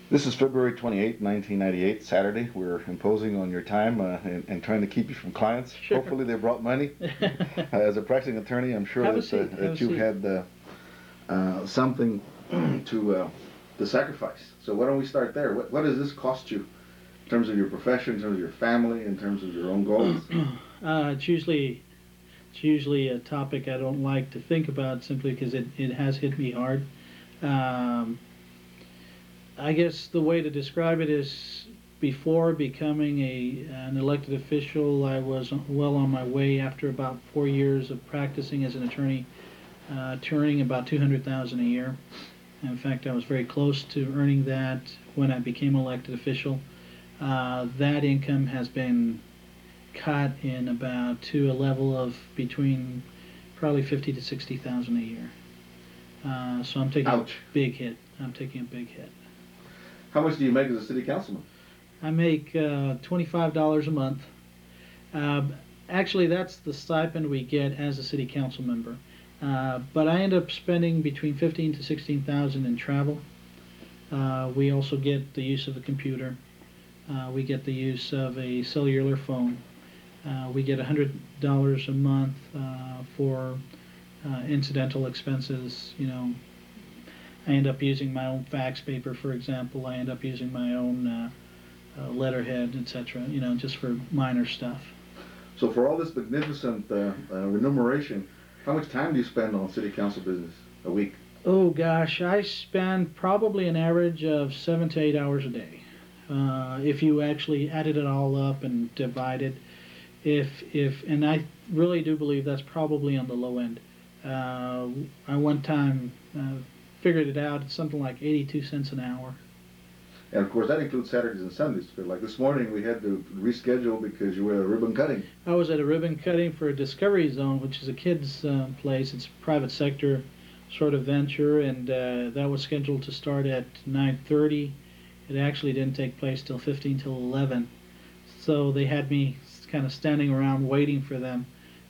This is February 28, 1998, Saturday. We're imposing on your time and trying to keep you from clients. Sure. Hopefully they brought money. As a practicing attorney, I'm sure that you had something to sacrifice. So why don't we start there? What does this cost you in terms of your profession, in terms of your family, in terms of your own goals? It's usually a topic I don't like to think about simply because it has hit me hard. Um, I guess the way to describe it is before becoming an elected official, I was well on my way after about 4 years of practicing as an attorney, to earning about 200,000 a year. In fact, I was very close to earning that when I became elected official. That income has been cut in about to a level of between probably 50 to 60,000 a year. So I'm taking Ouch. a big hit. I'm taking a big hit. How much do you make as a city councilman? I make $25 a month. Uh, Actually, that's the stipend we get as a city council member. But I end up spending between 15 to 16,000 in travel. We also get the use of a computer. We get the use of a cellular phone. We get $100 a month for incidental expenses. I end up using my own fax paper, for example. I end up using my own letterhead, etc. Just for minor stuff. So for all this magnificent remuneration, how much time do you spend on city council business a week? Oh gosh, I spend probably an average of 7 to 8 hours a day. If you actually added it all up and divided, and I really do believe that's probably on the low end. I one time figured it out. It's something like 82 cents an hour. And of course that includes Saturdays and Sundays. Like this morning we had to reschedule because you were at a ribbon cutting. I was at a ribbon cutting for Discovery Zone, which is a kids' place. It's a private sector sort of venture, and that was scheduled to start at 9:30. It actually didn't take place till 15 till 11. So they had me kind of standing around waiting for them.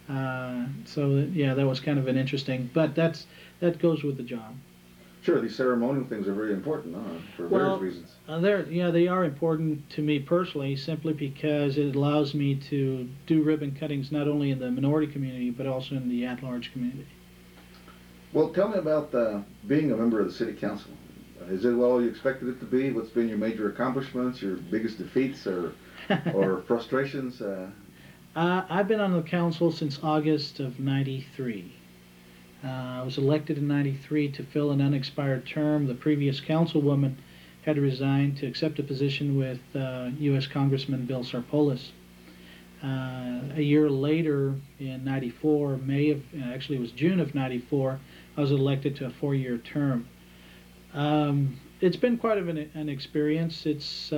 Yeah, that was kind of an interesting, but that goes with the job. Sure, these ceremonial things are very important for various reasons. They are important to me personally, simply because it allows me to do ribbon cuttings not only in the minority community but also in the at-large community. Well, tell me about being a member of the city council. Is it what you expected it to be? What's been your major accomplishments, your biggest defeats, or frustrations? I've been on the council since August of '93. I was elected in '93 to fill an unexpired term. The previous councilwoman had resigned to accept a position with U.S. Congressman Bill Sarpolis. A year later, in '94, actually it was June of '94, I was elected to a 4-year term. It's been quite an experience. It's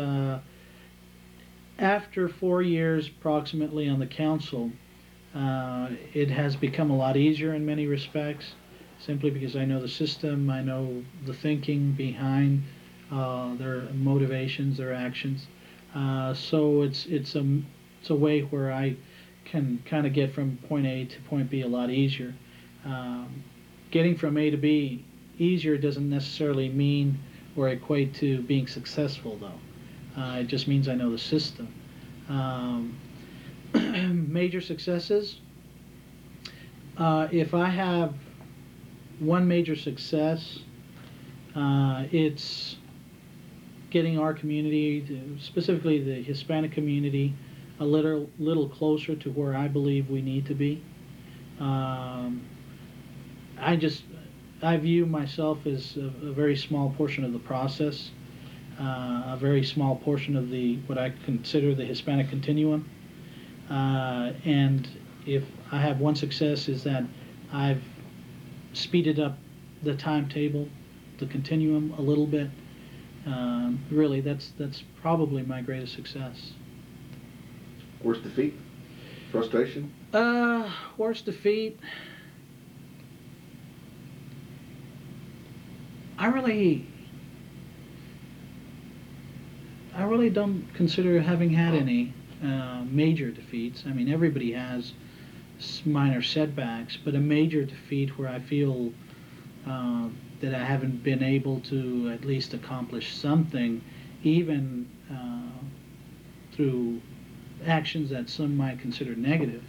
after 4 years approximately on the council, it has become a lot easier in many respects, simply because I know the system, I know the thinking behind their motivations, their actions. So it's a way where I can kind of get from point A to point B a lot easier. Getting from A to B easier doesn't necessarily mean or equate to being successful, though. It just means I know the system. Major successes. If I have one major success, it's getting our community, specifically the Hispanic community, a little closer to where I believe we need to be. I view myself as a very small portion of the process, a very small portion of what I consider the Hispanic continuum. And if I have one success, is that I've speeded up the timetable, the continuum a little bit. Really, that's probably my greatest success. Worst defeat? Frustration? Worst defeat. I really don't consider having had any major defeats. I mean, everybody has minor setbacks, but a major defeat where I feel that I haven't been able to at least accomplish something, even through actions that some might consider negative.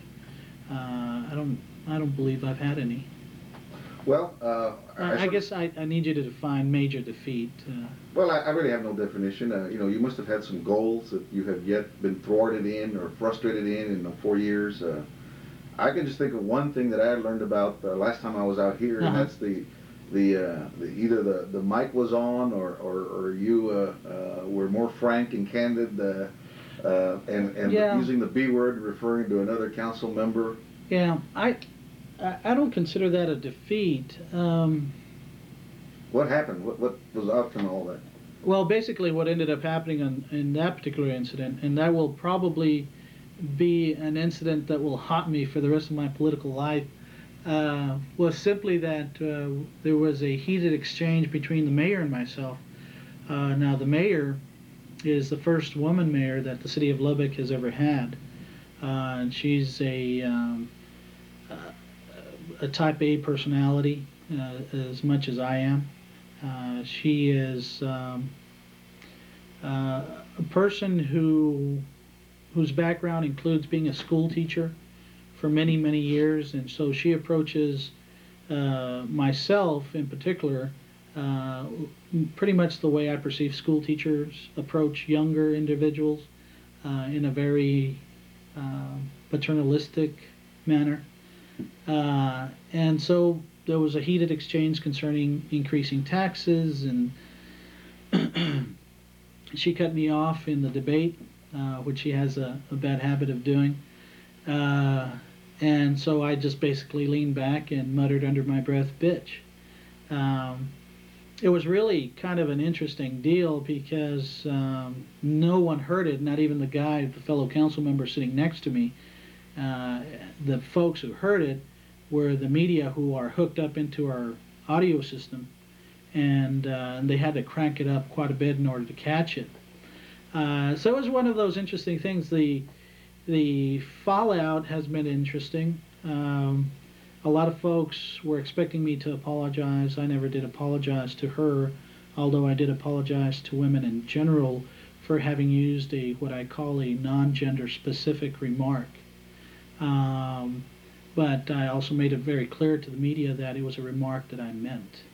I don't believe I've had any. Well, I guess I need you to define major defeat. Well, I really have no definition. You must have had some goals that you have yet been thwarted in or frustrated in the 4 years. I can just think of one thing that I learned about last time I was out here, and that's the either the mic was on or you were more frank and candid and using the B word referring to another council member. Yeah, I don't consider that a defeat. What happened? What was the outcome of all that? Well, basically what ended up happening in that particular incident, and that will probably be an incident that will haunt me for the rest of my political life, was simply that there was a heated exchange between the mayor and myself. Now, the mayor is the first woman mayor that the city of Lubbock has ever had. And she's a type A personality, as much as I am. She is a person whose background includes being a school teacher for many, many years, and so she approaches myself in particular pretty much the way I perceive school teachers approach younger individuals, in a very paternalistic manner. And so there was a heated exchange concerning increasing taxes, and she cut me off in the debate, which she has a bad habit of doing. And so I just basically leaned back and muttered under my breath, "Bitch." It was really kind of an interesting deal because no one heard it, not even the fellow council member sitting next to me. The folks who heard it were the media who are hooked up into our audio system, and they had to crank it up quite a bit in order to catch it. So it was one of those interesting things. The fallout has been interesting. A lot of folks were expecting me to apologize. I never did apologize to her, although I did apologize to women in general for having used what I call a non-gender specific remark. But I also made it very clear to the media that it was a remark that I meant.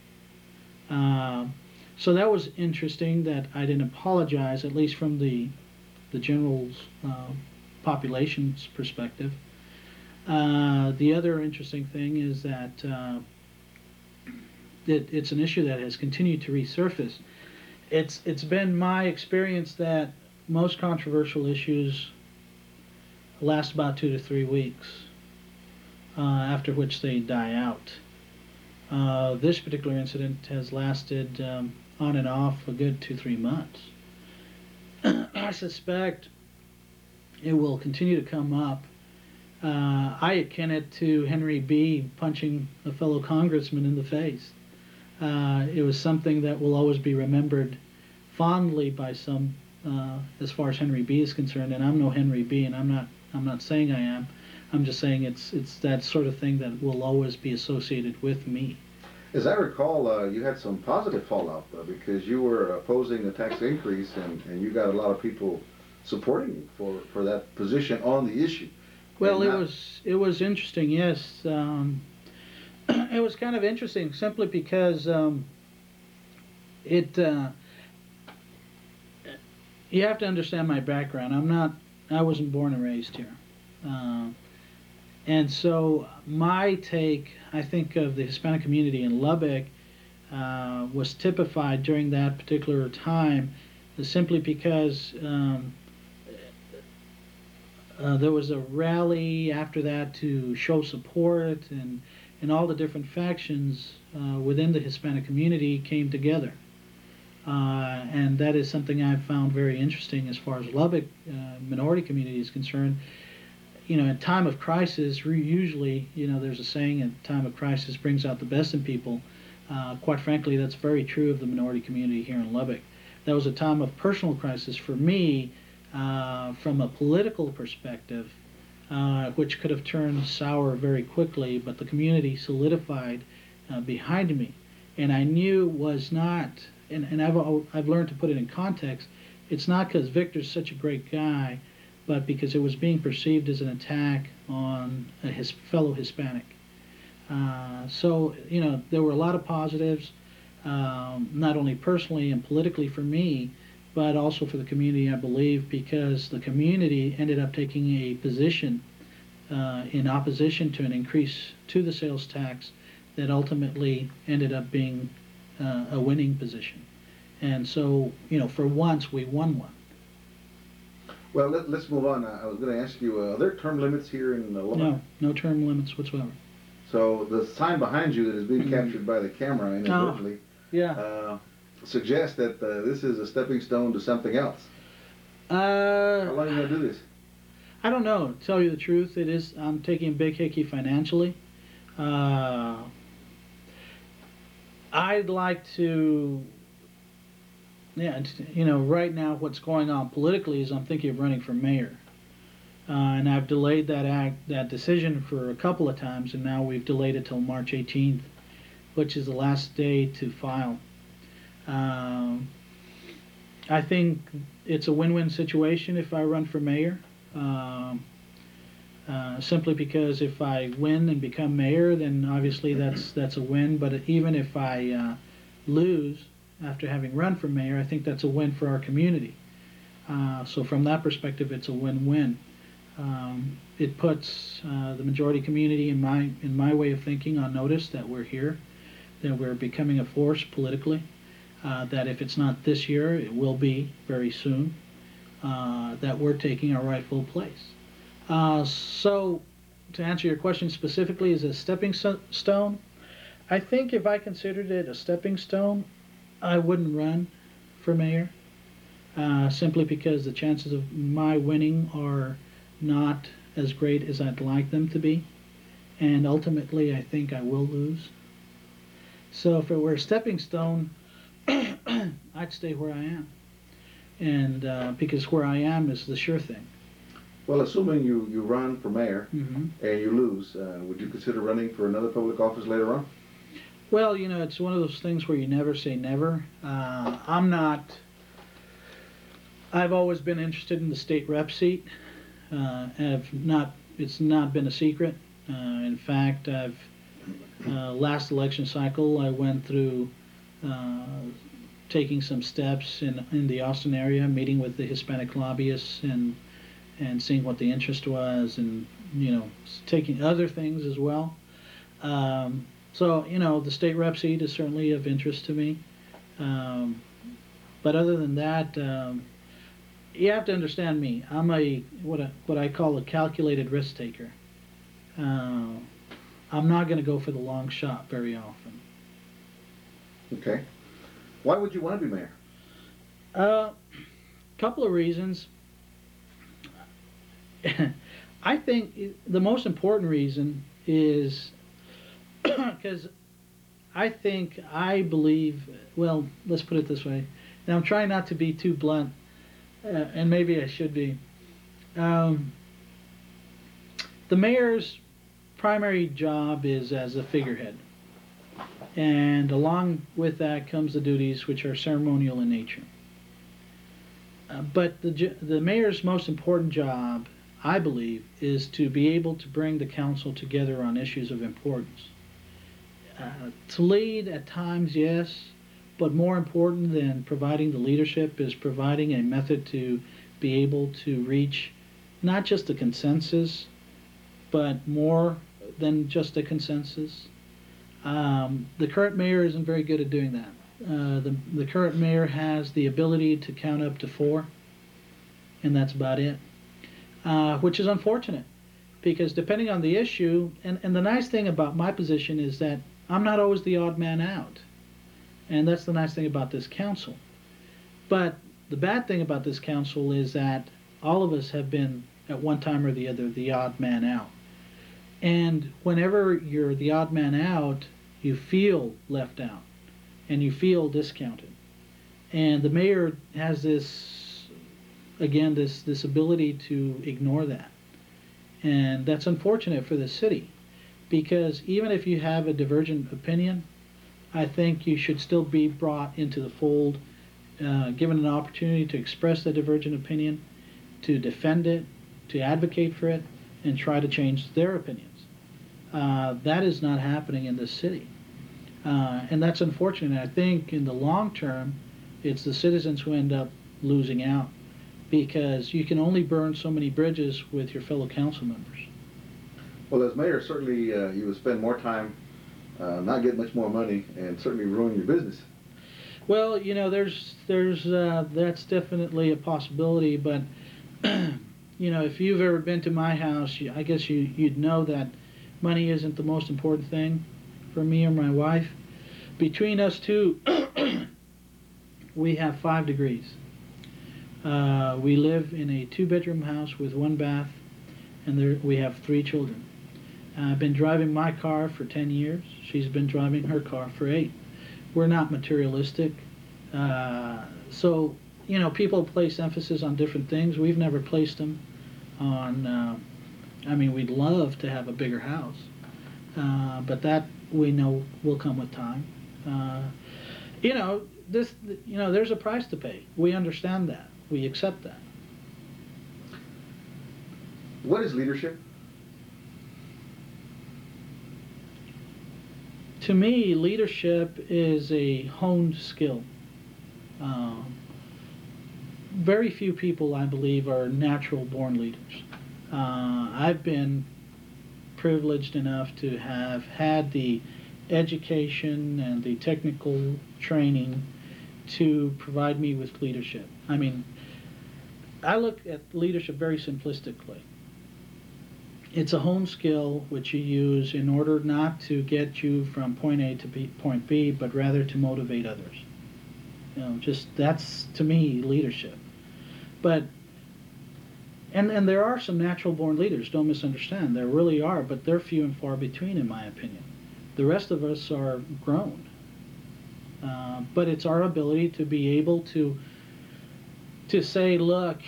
So that was interesting that I didn't apologize, at least from the general population's perspective. The other interesting thing is that it's an issue that has continued to resurface. It's been my experience that most controversial issues last about 2 to 3 weeks, after which they die out. This particular incident has lasted on and off a good 2-3 months. I suspect it will continue to come up. I akin it to Henry B. punching a fellow congressman in the face. It was something that will always be remembered fondly by some, as far as Henry B. is concerned. And I'm no Henry B. And I'm not saying I am. I'm just saying it's that sort of thing that will always be associated with me. As I recall, you had some positive fallout because you were opposing the tax increase, and you got a lot of people supporting you for that position on the issue. Well, it was interesting. Yes, it was kind of interesting simply because you have to understand my background. I wasn't born and raised here. And so my take, I think, of the Hispanic community in Lubbock was typified during that particular time simply because there was a rally after that to show support, and all the different factions within the Hispanic community came together. And that is something I've found very interesting as far as Lubbock minority community is concerned. In time of crisis, usually, there's a saying, "In time of crisis brings out the best in people." Quite frankly, that's very true of the minority community here in Lubbock. That was a time of personal crisis for me, from a political perspective, which could have turned sour very quickly, but the community solidified behind me. and I knew was not, and I've learned to put it in context. It's not because Victor's such a great guy, but because it was being perceived as an attack on his fellow Hispanic. So, there were a lot of positives, not only personally and politically for me, but also for the community, I believe, because the community ended up taking a position in opposition to an increase to the sales tax that ultimately ended up being a winning position. And so, for once, we won one. Well, let's move on. I was going to ask you, are there term limits here in Lubbock? No term limits whatsoever. So the sign behind you that is being captured by the camera inadvertently suggests that this is a stepping stone to something else. How long are you going to do this? I don't know. To tell you the truth, I'm taking a big hickey financially. I'd like to, right now what's going on politically is I'm thinking of running for mayor. And I've delayed that decision for a couple of times, and now we've delayed it till March 18th, which is the last day to file. I think it's a win-win situation if I run for mayor, simply because if I win and become mayor, then obviously that's a win. But even if I lose after having run for mayor, I think that's a win for our community. So from that perspective, it's a win-win. It puts the majority community in my way of thinking on notice that we're here, that we're becoming a force politically, that if it's not this year, it will be very soon, that we're taking our rightful place. So to answer your question specifically, is it a stepping stone? I think if I considered it a stepping stone, I wouldn't run for mayor, simply because the chances of my winning are not as great as I'd like them to be, and ultimately I think I will lose. So if it were a stepping stone, I'd stay where I am, and because where I am is the sure thing. Well, assuming you run for mayor and you lose, would you consider running for another public office later on? Well, it's one of those things where you never say never. I've always been interested in the state rep seat. It's not been a secret. In fact, last election cycle I went through taking some steps in the Austin area, meeting with the Hispanic lobbyists and seeing what the interest was, and taking other things as well. So the state rep seat is certainly of interest to me. But other than that, you have to understand me. I'm what I call a calculated risk taker. I'm not going to go for the long shot very often. Okay. Why would you want to be mayor? Couple of reasons. I think the most important reason is because I believe, well, let's put it this way. Now I'm trying not to be too blunt, and maybe I should be. The mayor's primary job is as a figurehead, and along with that comes the duties which are ceremonial in nature. But the mayor's most important job, I believe, is to be able to bring the council together on issues of importance. To lead at times, yes, but more important than providing the leadership is providing a method to be able to reach not just a consensus, but more than just a consensus. The current mayor isn't very good at doing that. The current mayor has the ability to count up to 4, and that's about it, which is unfortunate, because depending on the issue, and the nice thing about my position is that I'm not always the odd man out, and that's the nice thing about this council. But the bad thing about this council is that all of us have been, at one time or the other, the odd man out. And whenever you're the odd man out, you feel left out, and you feel discounted. And the mayor has this ability to ignore that. And that's unfortunate for the city, because even if you have a divergent opinion, I think you should still be brought into the fold, given an opportunity to express the divergent opinion, to defend it, to advocate for it, and try to change their opinions. That is not happening in this city. And that's unfortunate. I think in the long term, it's the citizens who end up losing out, because you can only burn so many bridges with your fellow council members. Well, as mayor, certainly you would spend more time not get much more money and certainly ruin your business. Well, there's that's definitely a possibility, but if you've ever been to my house, I guess you'd know that money isn't the most important thing for me or my wife. Between us two, we have 5 degrees. We live in a 2-bedroom house with 1 bath, and we have 3 children. I've been driving my car for 10 years. She's been driving her car for 8. We're not materialistic. So, people place emphasis on different things. We've never placed them on, we'd love to have a bigger house. But that we know will come with time. There's a price to pay. We understand that. We accept that. What is leadership? To me, leadership is a honed skill. Very few people, I believe, are natural-born leaders. I've been privileged enough to have had the education and the technical training to provide me with leadership. I look at leadership very simplistically. It's a home skill which you use in order not to get you from point A to point B, but rather to motivate others. That's, to me, leadership. But, and there are some natural-born leaders, don't misunderstand. There really are, but they're few and far between, in my opinion. The rest of us are grown. But it's our ability to be able to say, look,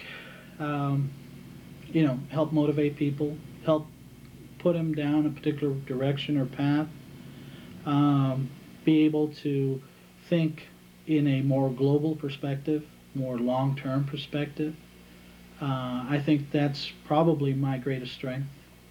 help motivate people, help put them down a particular direction or path, be able to think in a more global perspective, more long-term perspective. I think that's probably my greatest strength.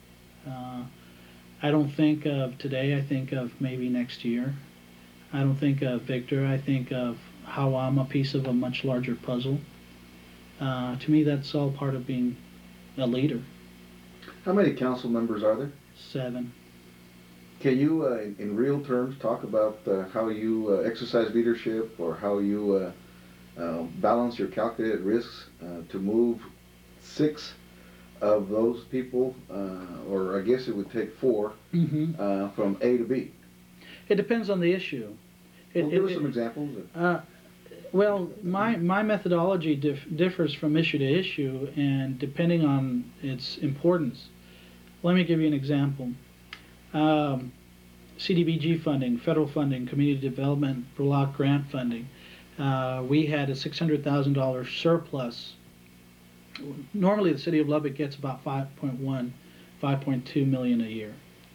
I don't think of today, I think of maybe next year. I don't think of Victor, I think of how I'm a piece of a much larger puzzle. To me, that's all part of being a leader. How many council members are there? 7. Can you, in real terms, talk about how you exercise leadership, or how you balance your calculated risks to move 6 of those people, or I guess it would take 4, from A to B? It depends on the issue. Give us some examples. Well, my methodology differs from issue to issue, and depending on its importance. Let me give you an example. CDBG funding, federal funding, community development, block grant funding. We had a $600,000 surplus. Normally, the city of Lubbock gets about 5.2 million a year.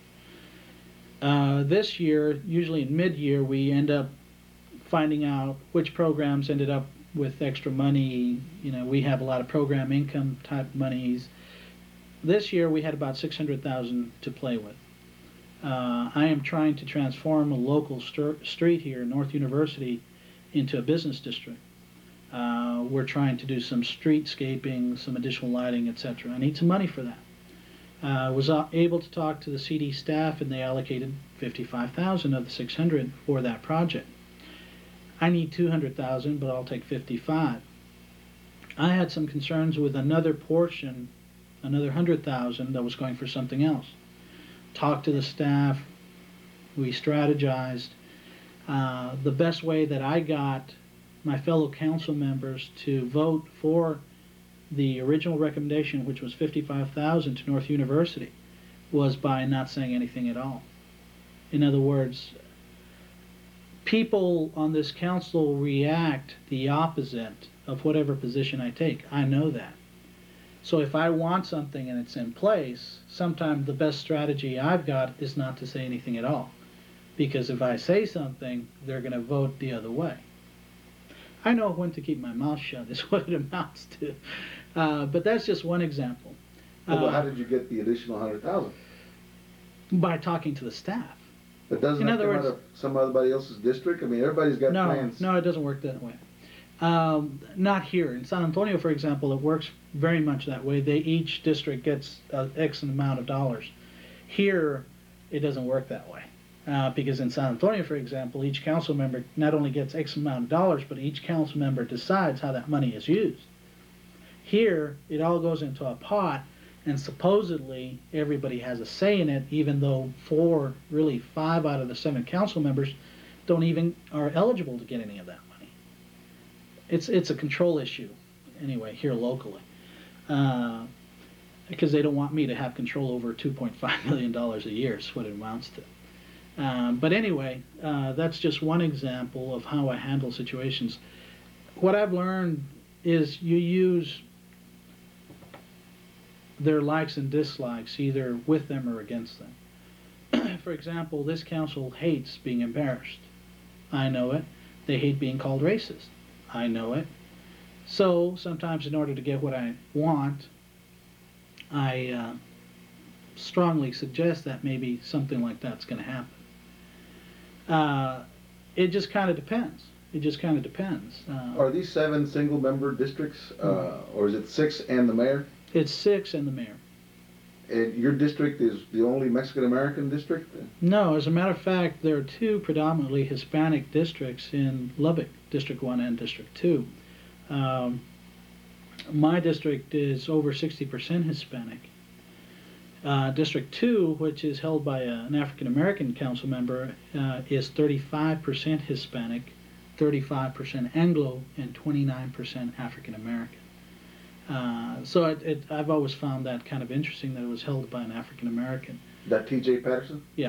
This year, usually in mid-year, we end up finding out which programs ended up with extra money. We have a lot of program income type monies. This year, we had about $600,000 to play with. I am trying to transform a local street here, North University, into a business district. We're trying to do some streetscaping, some additional lighting, etc. I need some money for that. I was able to talk to the CD staff, and they allocated $55,000 of the $600 for that project. I need $200,000, but I'll take $55,000. I had some concerns with another portion, another $100,000 that was going for something else. Talked to the staff, we strategized. The best way that I got my fellow council members to vote for the original recommendation, which was $55,000 to North University, was by not saying anything at all. In other words, people on this council react the opposite of whatever position I take. I know that. So if I want something and it's in place, sometimes the best strategy I've got is not to say anything at all. because if I say something, they're going to vote the other way. I know when to keep my mouth shut is what it amounts to. But that's just one example. Well, how did you get the additional 100,000? By talking to the staff. But doesn't that come out of somebody else's district? I mean, everybody's got plans. No, it doesn't work that way. Not here. In San Antonio, for example, it works very much that way. Each district gets X amount of dollars. Here, it doesn't work that way. Because in San Antonio, for example, each council member not only gets X amount of dollars, but each council member decides how that money is used. Here, it all goes into a pot, and supposedly everybody has a say in it, even though 5 out of the 7 council members are eligible to get any of that money. It's a control issue, anyway, here locally, because they don't want me to have control over $2.5 million a year is what it amounts to. But anyway, that's just one example of how I handle situations. What I've learned is you use their likes and dislikes either with them or against them. For example, this council hates being embarrassed. I know it. They hate being called racist. I know it. So sometimes in order to get what I want, I strongly suggest that maybe something like that's going to happen. It just kind of depends. Are these 7 single-member districts, or is it 6 and the mayor? It's 6 and the mayor. And your district is the only Mexican-American district? No, as a matter of fact, there are 2 predominantly Hispanic districts in Lubbock, District 1 and District 2. My district is over 60% Hispanic. District 2, which is held by an African-American council member, is 35% Hispanic, 35% Anglo, and 29% African-American. So I've always found that kind of interesting that it was held by an African-American. That T.J. Patterson? Yeah.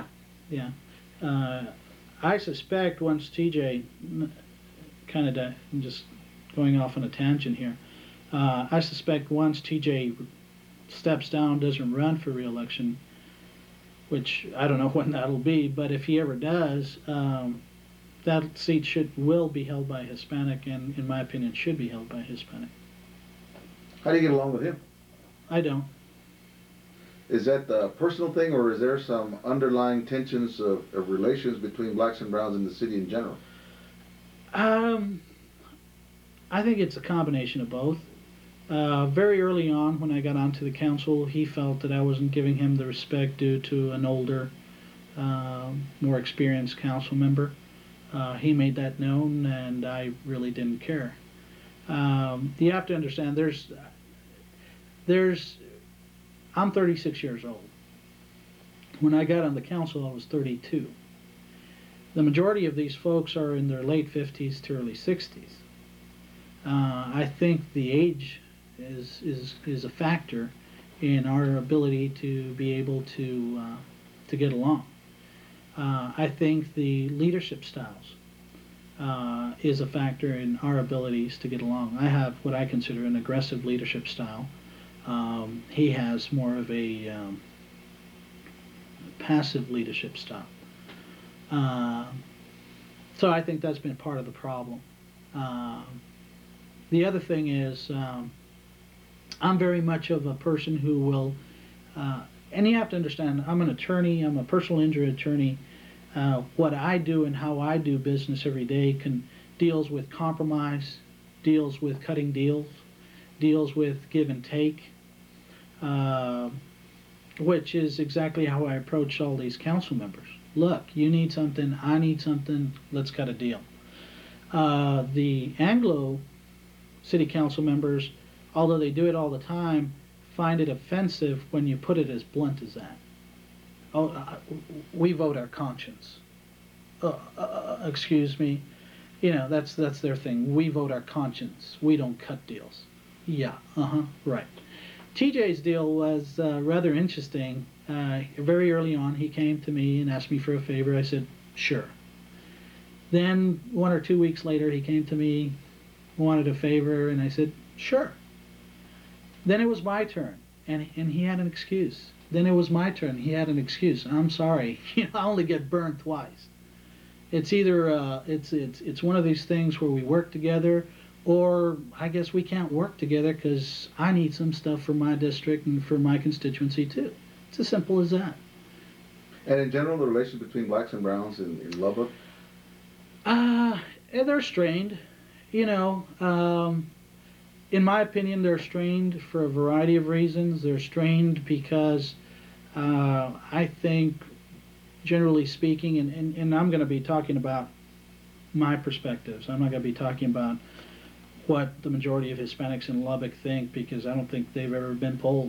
I suspect once T.J. kind of just going off on a tangent here, I suspect once T.J. steps down, doesn't run for re-election, which I don't know when that'll be, but if he ever does, that seat will be held by a Hispanic, and in my opinion should be held by a Hispanic. How do you get along with him? I don't. Is that a personal thing, or is there some underlying tensions of relations between blacks and browns in the city in general? I think it's a combination of both. Very early on, when I got onto the council, he felt that I wasn't giving him the respect due to an older, more experienced council member. He made that known, and I really didn't care. You have to understand, I'm 36 years old. When I got on the council, I was 32. The majority of these folks are in their late 50s to early 60s. I think the age is a factor in our ability to be able to get along. I think the leadership styles is a factor in our abilities to get along. I have what I consider an aggressive leadership style. He has more of a passive leadership style. So I think that's been part of the problem. The other thing is I'm very much of a person who will, and you have to understand, I'm an attorney, I'm a personal injury attorney. What I do and how I do business every day deals with compromise, deals with cutting deals, deals with give and take, which is exactly how I approach all these council members. Look, you need something, I need something, let's cut a deal. The Anglo city council members, although they do it all the time, find it offensive when you put it as blunt as that. We vote our conscience. Excuse me. That's their thing. We vote our conscience. We don't cut deals. Yeah, right. TJ's deal was rather interesting. Very early on, he came to me and asked me for a favor. I said, sure. Then 1 or 2 weeks later, he came to me, wanted a favor, and I said, sure. Then it was my turn, and he had an excuse. Then it was my turn. He had an excuse. I'm sorry. I only get burned twice. it's either it's one of these things where we work together, or I guess we can't work together because I need some stuff for my district and for my constituency too. It's as simple as that. And in general, the relations between blacks and browns in Lubbock? They're strained. You know, in my opinion, they're strained for a variety of reasons. They're strained because I think, generally speaking, and I'm going to be talking about my perspectives. I'm not going to be talking about what the majority of Hispanics in Lubbock think, because I don't think they've ever been polled.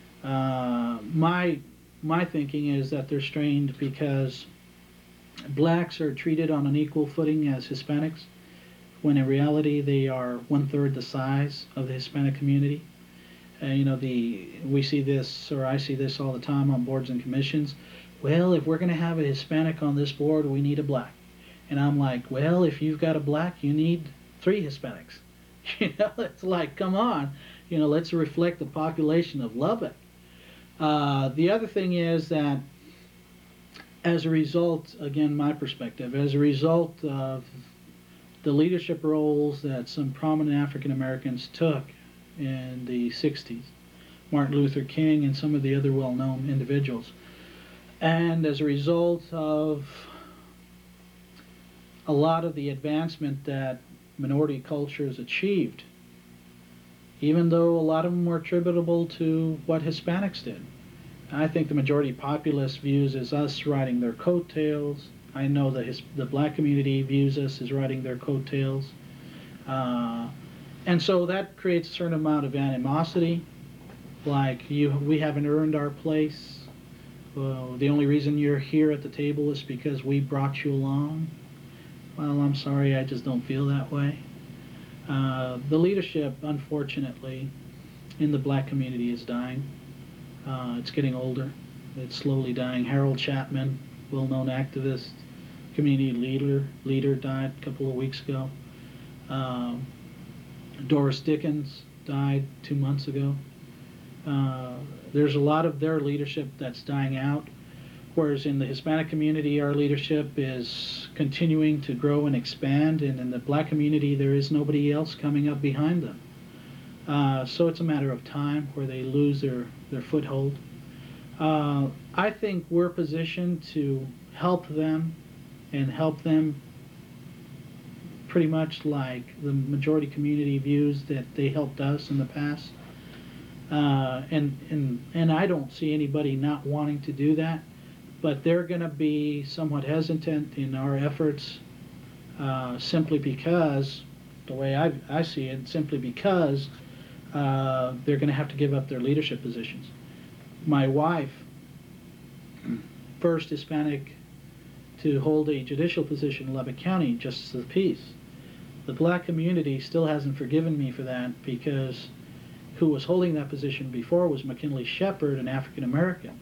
My thinking is that they're strained because blacks are treated on an equal footing as Hispanics, when in reality they are 1/3 the size of the Hispanic community. You know, we see this, or I see this all the time on boards and commissions. Well, if we're going to have a Hispanic on this board, we need a black. And I'm like, well, if you've got a black, you need 3 Hispanics. You know, it's like, come on, you know, let's reflect the population of Lubbock. The other thing is that as a result, again, my perspective, as a result of the leadership roles that some prominent African Americans took in the 60s, Martin Luther King and some of the other well-known individuals, and as a result of a lot of the advancement that minority cultures achieved, even though a lot of them were attributable to what Hispanics did. I think the majority populace views as us riding their coattails. I know that the black community views us as riding their coattails. And so that creates a certain amount of animosity, like we haven't earned our place. The only reason you're here at the table is because we brought you along. Well, I'm sorry, I just don't feel that way. The leadership, unfortunately, in the black community is dying. It's getting older. It's slowly dying. Harold Chapman, well-known activist, community leader, died a couple of weeks ago. Doris Dickens died 2 months ago. There's a lot of their leadership that's dying out, whereas in the Hispanic community, our leadership is continuing to grow and expand, and in the black community, there is nobody else coming up behind them. So it's a matter of time where they lose their foothold. I think we're positioned to help them, and help them pretty much like the majority community views that they helped us in the past. And I don't see anybody not wanting to do that, but they're going to be somewhat hesitant in our efforts, simply because, the way I see it, simply because they're going to have to give up their leadership positions. My wife, first Hispanic to hold a judicial position in Lubbock County, Justice of the Peace. The black community still hasn't forgiven me for that, because who was holding that position before was McKinley Shepard, an African American.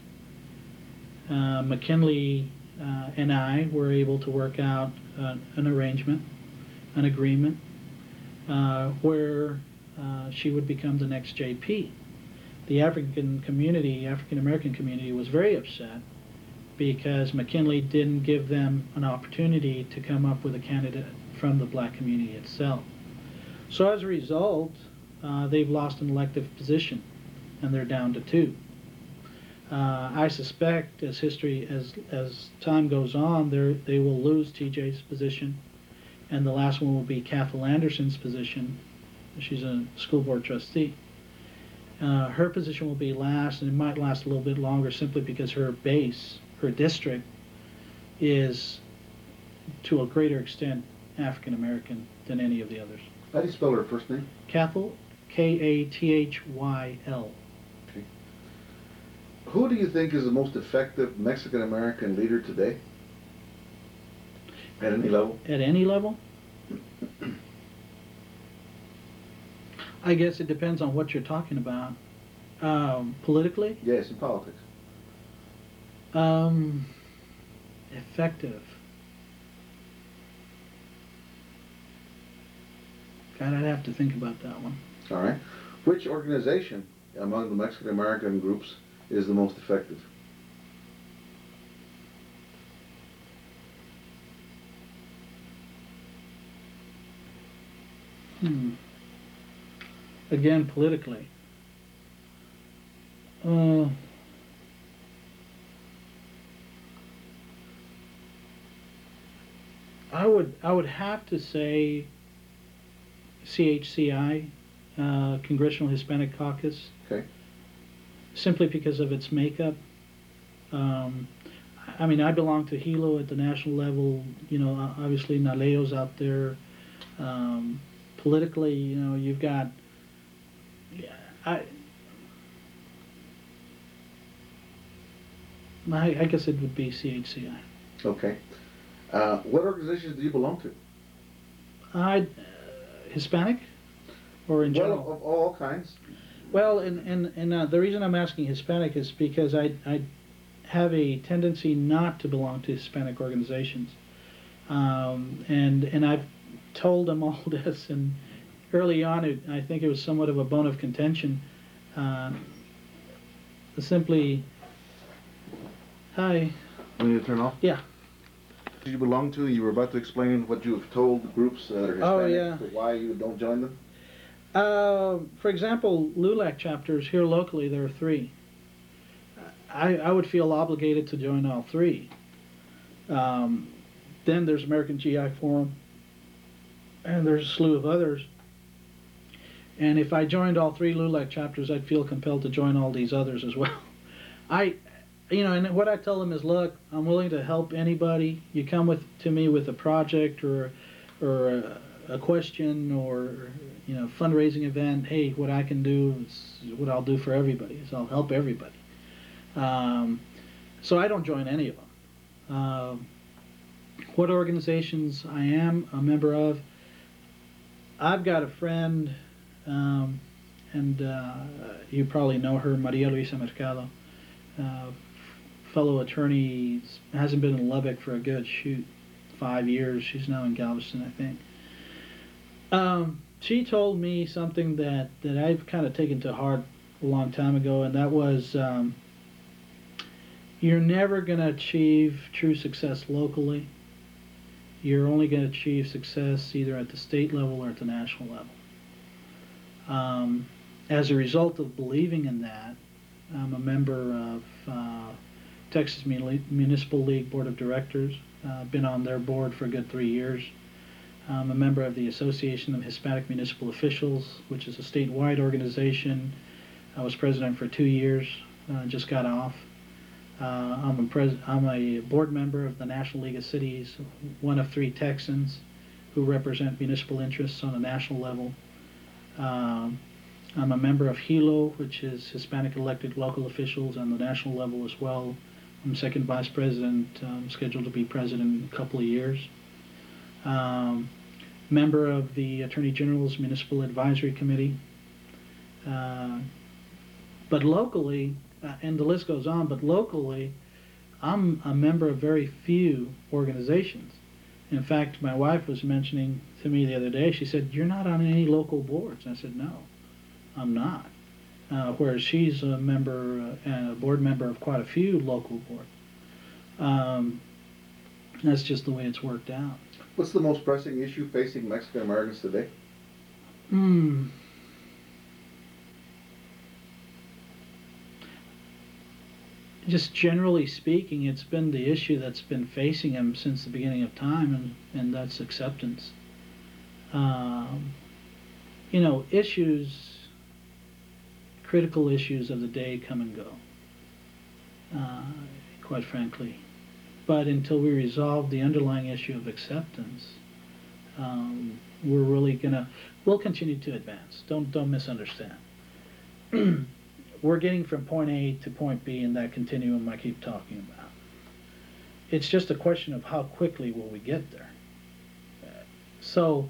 McKinley and I were able to work out an arrangement, an agreement, where she would become the next JP. The African American community was very upset because McKinley didn't give them an opportunity to come up with a candidate from the black community itself. So as a result, they've lost an elective position, and they're down to 2. I suspect as time goes on, they will lose TJ's position, and the last one will be Cathal Anderson's position. She's a school board trustee. Her position will be last, and it might last a little bit longer simply because her base, her district, is to a greater extent African American than any of the others. How do you spell her first name? Cathal, Kathyl. Okay. Who do you think is the most effective Mexican American leader today? At any level? At any level? I guess it depends on what you're talking about. Politically? Yes, in politics. Effective. God, I'd have to think about that one. All right. Which organization among the Mexican American groups is the most effective? Again, politically. I would have to say CHCI, Congressional Hispanic Caucus. Okay. Simply because of its makeup. I mean, I belong to Hilo at the national level. You know, obviously Naleo's out there. Politically, you know, you've got. I guess it would be CHCI. Okay. What organizations do you belong to? Hispanic, or in general? Well, of all kinds. Well, and the reason I'm asking Hispanic is because I have a tendency not to belong to Hispanic organizations, and I've told them all this, and early on I think it was somewhat of a bone of contention. Simply, hi. Want me to turn off? Yeah. Did you belong to? You were about to explain what you have told the groups that are Hispanic. Oh yeah. Why you don't join them? For example, LULAC chapters here locally, there are 3. I would feel obligated to join all 3. Then there's American GI Forum, and there's a slew of others. And if I joined all 3 LULAC chapters, I'd feel compelled to join all these others as well. And what I tell them is, look, I'm willing to help anybody. You come to me with a project or a question or fundraising event. Hey, what I can do is what I'll do for everybody. Is I'll help everybody. So I don't join any of them. What organizations I am a member of? I've got a friend, and you probably know her, Maria Luisa Mercado. Fellow attorney, hasn't been in Lubbock for a good 5 years. She's now in Galveston, I think. She told me something that I've kind of taken to heart a long time ago, and that was you're never going to achieve true success locally. You're only going to achieve success either at the state level or at the national level. As a result of believing in that, I'm a member of Texas Municipal League Board of Directors. Been on their board for a good 3 years. I'm a member of the Association of Hispanic Municipal Officials, which is a statewide organization. I was president for 2 years, just got off. I'm a board member of the National League of Cities, one of 3 Texans who represent municipal interests on a national level. I'm a member of Hilo, which is Hispanic elected local officials on the national level as well. I'm second vice president. I'm scheduled to be president in a couple of years. Member of the Attorney General's Municipal Advisory Committee. But locally, and the list goes on, but locally, I'm a member of very few organizations. In fact, my wife was mentioning to me the other day, she said, "You're not on any local boards." I said, "No, I'm not." Whereas she's a member and a board member of quite a few local boards. That's just the way it's worked out. What's the most pressing issue facing Mexican Americans today? Just generally speaking, it's been the issue that's been facing them since the beginning of time, and that's acceptance. Critical issues of the day come and go, quite frankly. But until we resolve the underlying issue of acceptance, we'll continue to advance. Don't misunderstand. We're getting from point A to point B in that continuum I keep talking about. It's just a question of how quickly will we get there. So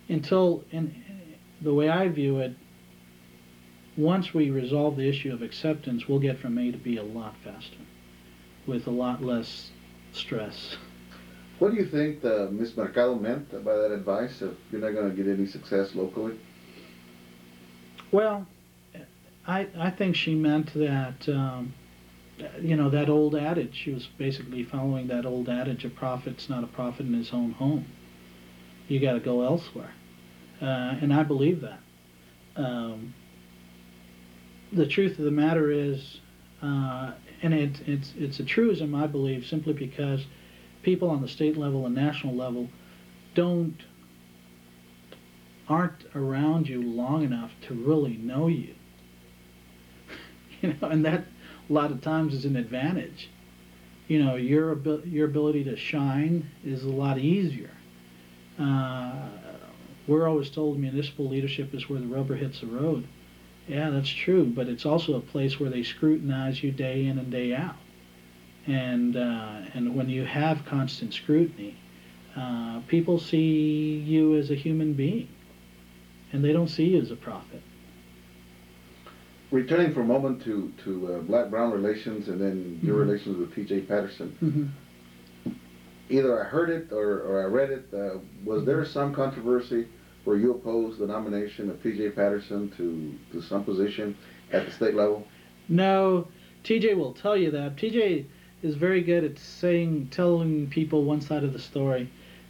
the way I view it, once we resolve the issue of acceptance, we'll get from A to B a lot faster, with a lot less stress. What do you think Ms. Mercado meant by that advice, if you're not going to get any success locally? Well, I think she meant that, that old adage. She was basically following that old adage, a prophet's not a prophet in his own home. You got to go elsewhere. and I believe that. The truth of the matter is, and it's a truism, I believe, simply because people on the state level and national level aren't around you long enough to really know you. And that a lot of times is an advantage. Your ability to shine is a lot easier. We're always told municipal leadership is where the rubber hits the road. Yeah, that's true, but it's also a place where they scrutinize you day in and day out. And when you have constant scrutiny, people see you as a human being, and they don't see you as a prophet. Returning for a moment to black-brown relations and then your relations with T.J. Patterson, either I heard it or I read it. Was there some controversy where you opposed the nomination of T.J. Patterson to some position at the state level? No, T.J. will tell you that. T.J. is very good at telling people one side of the story.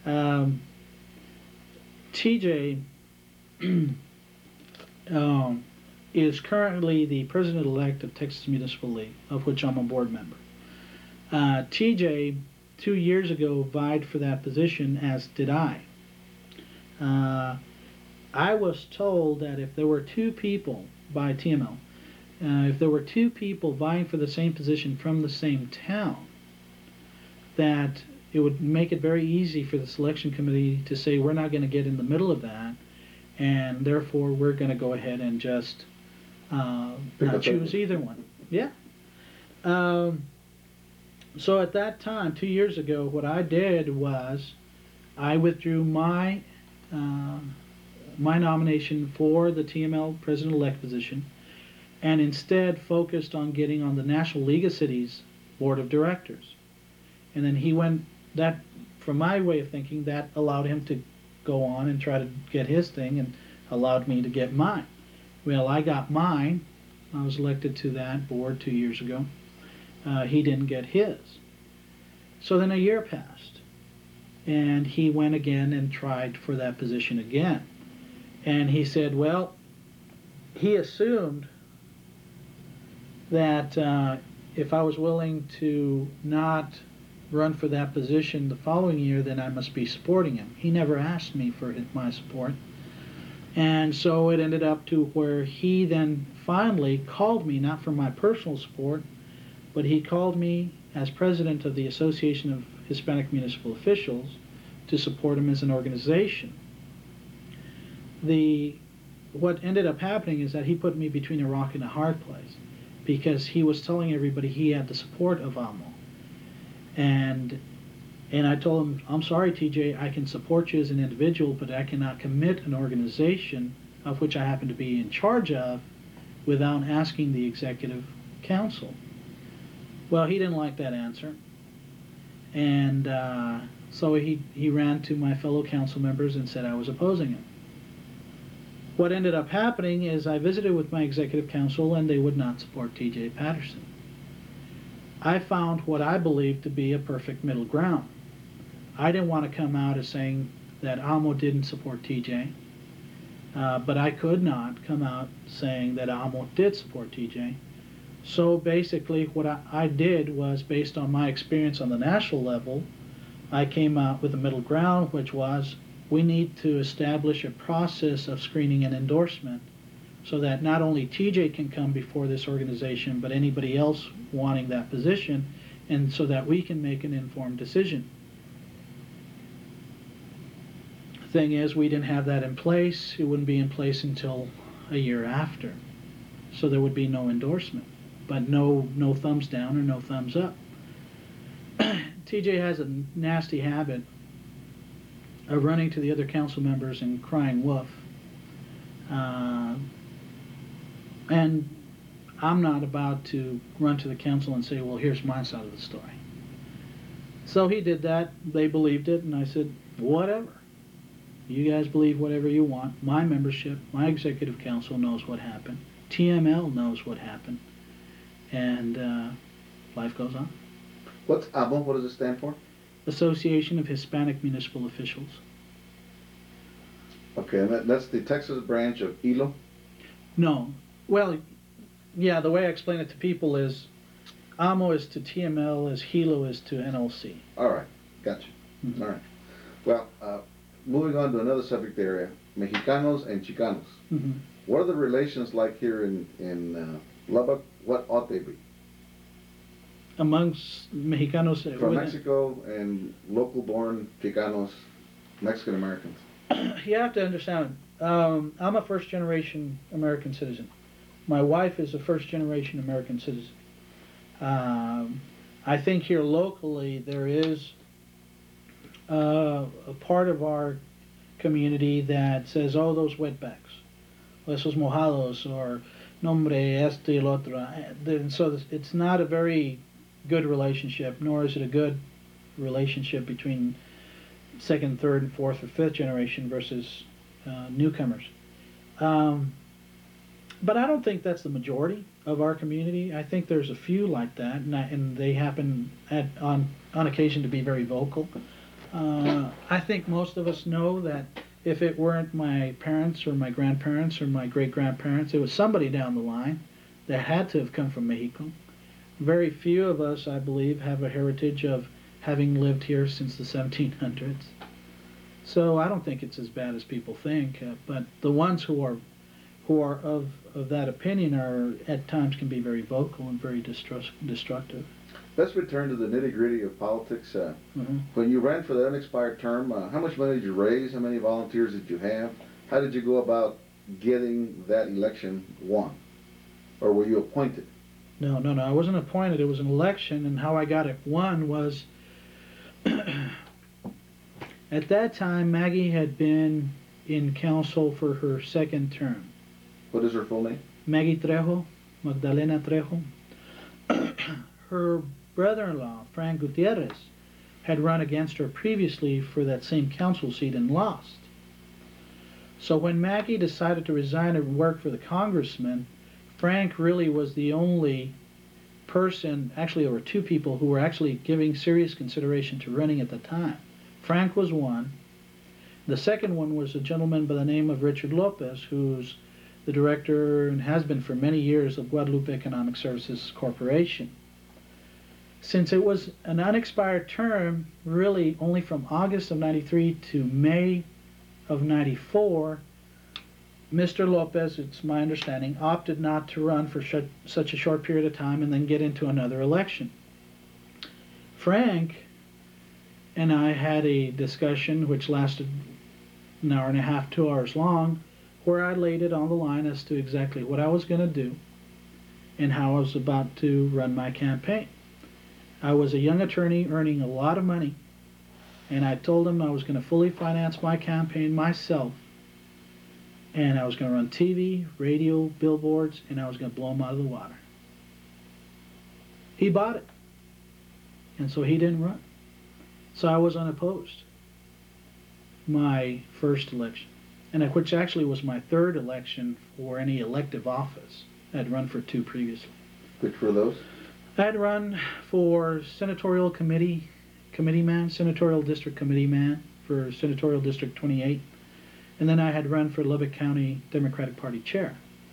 T.J. is currently the president-elect of Texas Municipal League, of which I'm a board member. T.J. 2 years ago vied for that position, as did I. I was told that if there were two people by TML, if there were two people vying for the same position from the same town, that it would make it very easy for the selection committee to say we're not going to get in the middle of that, and therefore we're going to go ahead and just not choose either one. Yeah. So at that time, 2 years ago, what I did was I withdrew my nomination for the TML president-elect position, and instead focused on getting on the National League of Cities board of directors. And then he went, that, from my way of thinking, that allowed him to go on and try to get his thing, and allowed me to get mine. Well, I got mine. I was elected to that board 2 years ago. He didn't get his. So then a year passed, and he went again and tried for that position again. And he said, well, he assumed that if I was willing to not run for that position the following year, then I must be supporting him. He never asked me for my support. And so it ended up to where he then finally called me, not for my personal support, but he called me as president of the Association of Hispanic Municipal Officials to support him as an organization. What ended up happening is that he put me between a rock and a hard place, because he was telling everybody he had the support of AMO. And I told him, I'm sorry, TJ, I can support you as an individual, but I cannot commit an organization of which I happen to be in charge of without asking the executive council. Well, he didn't like that answer. And so he ran to my fellow council members and said I was opposing him. What ended up happening is I visited with my executive council, and they would not support T.J. Patterson. I found what I believed to be a perfect middle ground. I didn't want to come out as saying that AMO didn't support T.J., but I could not come out saying that AMO did support T.J. So basically what I did was, based on my experience on the national level, I came out with a middle ground, which was we need to establish a process of screening and endorsement so that not only TJ can come before this organization, but anybody else wanting that position, and so that we can make an informed decision. The thing is, we didn't have that in place. It wouldn't be in place until a year after. So there would be no endorsement, but no thumbs down or no thumbs up. TJ has a nasty habit of running to the other council members and crying woof. And I'm not about to run to the council and say, well, here's my side of the story. So he did that. They believed it, and I said, whatever. You guys believe whatever you want. My membership, my executive council knows what happened. TML knows what happened. And life goes on. What's AMO? What does it stand for? Association of Hispanic Municipal Officials. Okay, and that's the Texas branch of Hilo? No. Well, yeah, the way I explain it to people is AMO is to TML as Hilo is to NLC. All right, gotcha. Mm-hmm. All right. Well, moving on to another subject area, Mexicanos and Chicanos. Mm-hmm. What are the relations like here in Lubbock? What ought they be? Amongst Mexicanos? From Mexico and local-born Chicanos, Mexican Americans. You have to understand, I'm a first-generation American citizen. My wife is a first-generation American citizen. I think here locally there is a part of our community that says, oh, those wetbacks, esos mojados, or nombre, esto y el otro. And so it's not a very good relationship, nor is it a good relationship between second, third, and fourth, or fifth generation versus newcomers. But I don't think that's the majority of our community. I think there's a few like that, and they happen on occasion to be very vocal. I think most of us know that if it weren't my parents or my grandparents or my great-grandparents, it was somebody down the line that had to have come from Mexico. Very few of us, I believe, have a heritage of having lived here since the 1700s. So I don't think it's as bad as people think. But the ones who are of that opinion are at times can be very vocal and very destructive. Let's return to the nitty-gritty of politics. When you ran for the unexpired term, how much money did you raise? How many volunteers did you have? How did you go about getting that election won? Or were you appointed? No, I wasn't appointed. It was an election, and how I got it won was at that time Maggie had been in council for her second term. What is her full name? Maggie Trejo, Magdalena Trejo. Her brother-in-law, Frank Gutierrez, had run against her previously for that same council seat and lost. So when Maggie decided to resign and work for the congressman, Frank really was the only person, actually there were two people who were actually giving serious consideration to running at the time. Frank was one. The second one was a gentleman by the name of Richard Lopez, who's the director and has been for many years of Guadalupe Economic Services Corporation. Since it was an unexpired term, really only from August of 93 to May of 94, Mr. Lopez, it's my understanding, opted not to run for such a short period of time and then get into another election. Frank and I had a discussion which lasted an hour and a half, 2 hours long, where I laid it on the line as to exactly what I was going to do and how I was about to run my campaign. I was a young attorney earning a lot of money, and I told him I was going to fully finance my campaign myself, and I was going to run TV, radio, billboards, and I was going to blow him out of the water. He bought it, and so he didn't run. So I was unopposed my first election, and which actually was my third election for any elective office. I'd run for two previously. Which were those? I'd run for senatorial committeeman, senatorial district committeeman for senatorial district 28, and then I had run for Lubbock County Democratic Party chair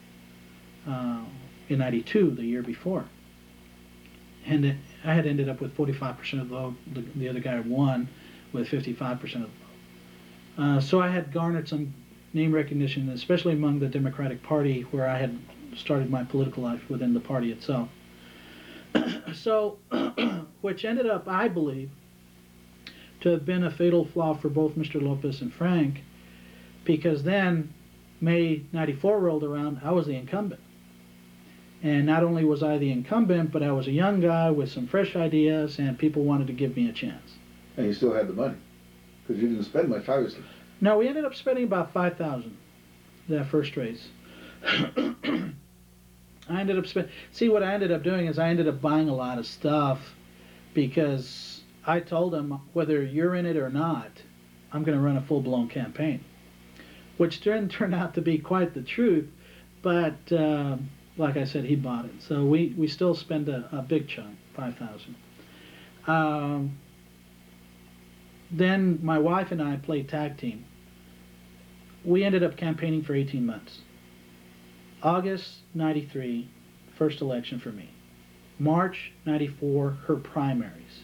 in '92, the year before, and I had ended up with 45% of the vote. The other guy won with 55% of the vote. So I had garnered some name recognition, especially among the Democratic Party, where I had started my political life within the party itself. So, which ended up, I believe, to have been a fatal flaw for both Mr. Lopez and Frank, because then May '94 rolled around, I was the incumbent. And not only was I the incumbent, but I was a young guy with some fresh ideas, and people wanted to give me a chance. And you still had the money, because you didn't spend much, obviously. No, we ended up spending about $5,000 that first race. I ended up what I ended up doing is I ended up buying a lot of stuff, because I told them, whether you're in it or not, I'm going to run a full-blown campaign, which turned out to be quite the truth. But like I said, he bought it, so we still spend a big chunk, $5,000. Then my wife and I played tag team. we ended up campaigning for 18 months. August 93, first election for me. March 94, her primaries.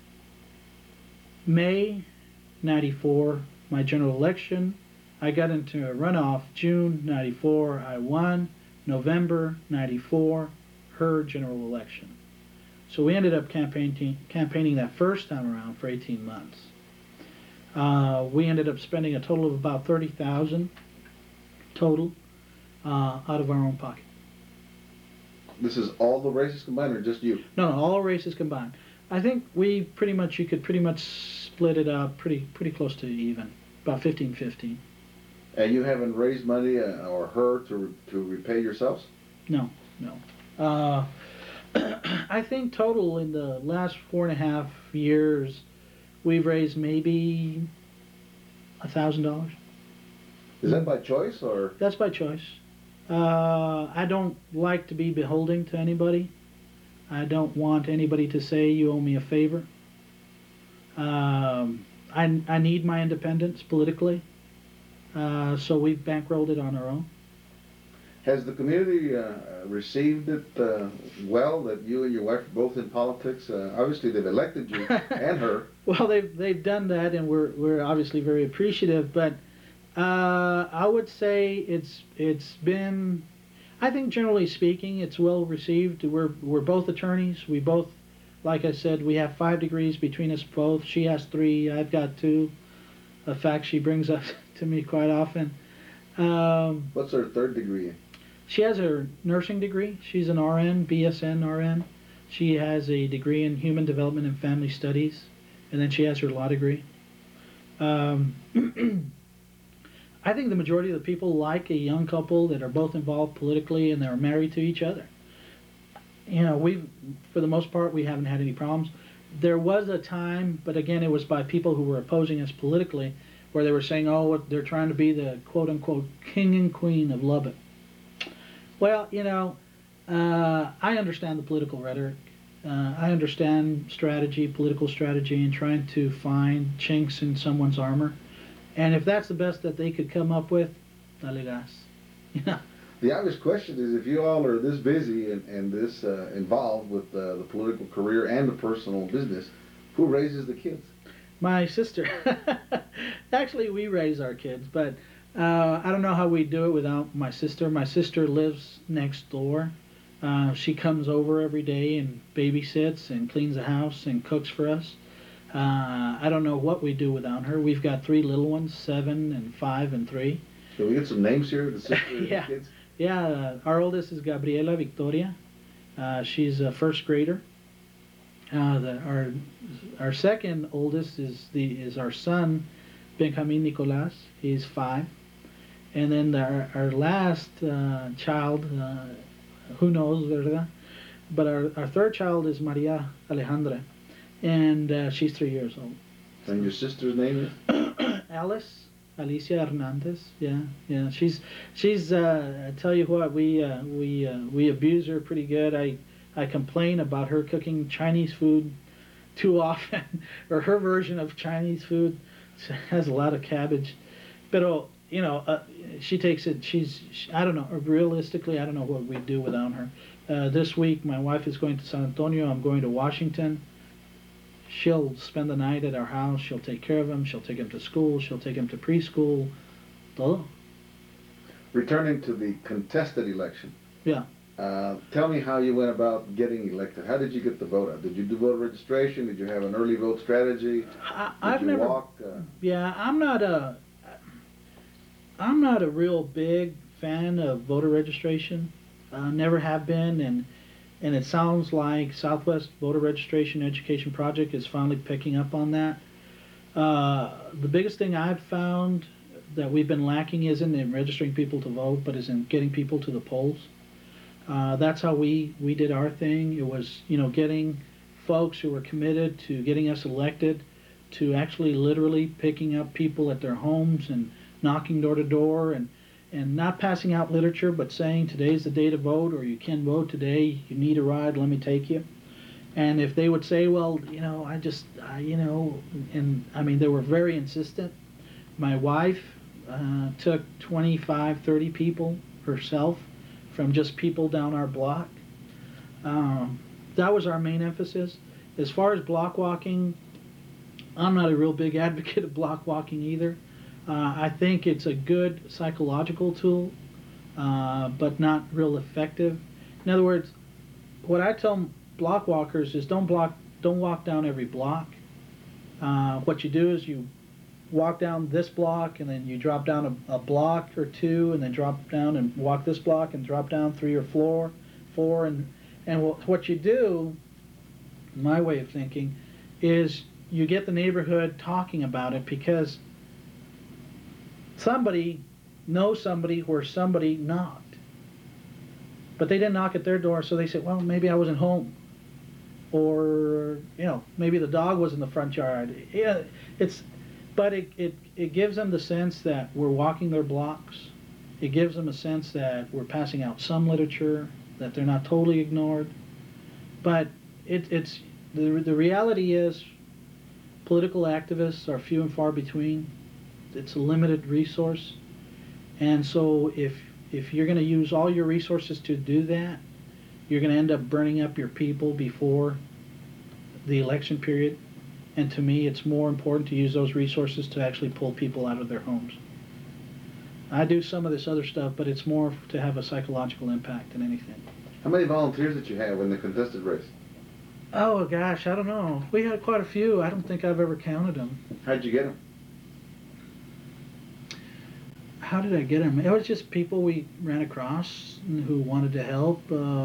May 94, my general election. I got into a runoff. June 94, I won. November 94, her general election. So we ended up campaigning that first time around for 18 months. We ended up spending a total of about $30,000 total out of our own pocket. This is all the races combined, or just you? No, all races combined. I think you could pretty much split it up pretty close to even, about 15-15. And you haven't raised money or her to repay yourselves? No. I think total in the last 4.5 years, we've raised maybe $1,000. Is that by choice, or? That's by choice. I don't like to be beholden to anybody. I don't want anybody to say you owe me a favor. I need my independence politically, so we've bankrolled it on our own. Has the community received it well that you and your wife are both in politics? Obviously, they've elected you and her. Well, they've done that, and we're obviously very appreciative. But I would say it's been, I think generally speaking, it's well received. We're both attorneys. We both, like I said, we have 5 degrees between us both. She has 3. I've got 2. A fact she brings up to me quite often. What's her 3rd degree? She has her nursing degree. She's an RN, BSN RN. She has a degree in Human Development and Family Studies, and then she has her law degree. I think the majority of the people like a young couple that are both involved politically and they're married to each other. You know, for the most part, we haven't had any problems. There was a time, but again, it was by people who were opposing us politically, where they were saying, oh, they're trying to be the quote-unquote king and queen of Lubbock. Well, you know, I understand the political rhetoric. I understand political strategy, and trying to find chinks in someone's armor. And if that's the best that they could come up with, dale gas. You know? The obvious question is, if you all are this busy and this involved with the political career and the personal business, who raises the kids? My sister. Actually, we raise our kids, but I don't know how we do it without my sister. My sister lives next door. She comes over every day and babysits and cleans the house and cooks for us. I don't know what we do without her. We've got 3 little ones, 7 and 5 and 3. Can we get some names here, the sister and yeah. the kids? Yeah, our oldest is Gabriela Victoria. She's a 1st grader. Our second oldest is our son, Benjamin Nicolas. He's 5. And then our last child, who knows, ¿verdad? But our 3rd child is Maria Alejandra, and she's 3 years old. And your sister's name is? Alicia Hernandez. Yeah. She's. I tell you what, we abuse her pretty good. I complain about her cooking Chinese food too often, or her version of Chinese food. She has a lot of cabbage, but you know, she takes it. I don't know. Realistically, I don't know what we'd do without her. This week, my wife is going to San Antonio. I'm going to Washington. She'll spend the night at our house. She'll take care of him. She'll take him to school. She'll take him to preschool. Todo. Returning to the contested election. Yeah. Tell me how you went about getting elected. How did you get the vote out? Did you do voter registration? Did you have an early vote strategy? I've never walk? Yeah, I'm not a real big fan of voter registration. Never have been, and it sounds like Southwest Voter Registration Education Project is finally picking up on that. The biggest thing I've found that we've been lacking isn't in registering people to vote, but is in getting people to the polls. That's how we did our thing. It was, you know, getting folks who were committed to getting us elected, to actually literally picking up people at their homes and knocking door to door, and not passing out literature, but saying today's the day to vote, or you can vote today, you need a ride, let me take you. And if they would say, well, you know, you know, and I mean, they were very insistent. My wife took 25, 30 people herself from just people down our block. That was our main emphasis. As far as block walking, I'm not a real big advocate of block walking either. I think it's a good psychological tool, but not real effective. In other words, what I tell block walkers is don't walk down every block. What you do is you walk down this block, and then you drop down a block or two, and then drop down and walk this block, and drop down 3 or 4, and what you do, my way of thinking, is you get the neighborhood talking about it, because somebody knows somebody where somebody knocked, but they didn't knock at their door, so they said, well, maybe I wasn't home, or maybe the dog was in the front yard. Yeah, but it gives them the sense that we're walking their blocks. It gives them a sense that we're passing out some literature, that they're not totally ignored. But it's the reality is, political activists are few and far between. It's a limited resource, and so if you're going to use all your resources to do that, you're going to end up burning up your people before the election period. And to me, it's more important to use those resources to actually pull people out of their homes. I do some of this other stuff, but it's more to have a psychological impact than anything. How many volunteers did you have in the contested race? Oh gosh, I don't know. We had quite a few. I don't think I've ever counted them. How'd you get them? How did I get them? It was just people we ran across who wanted to help.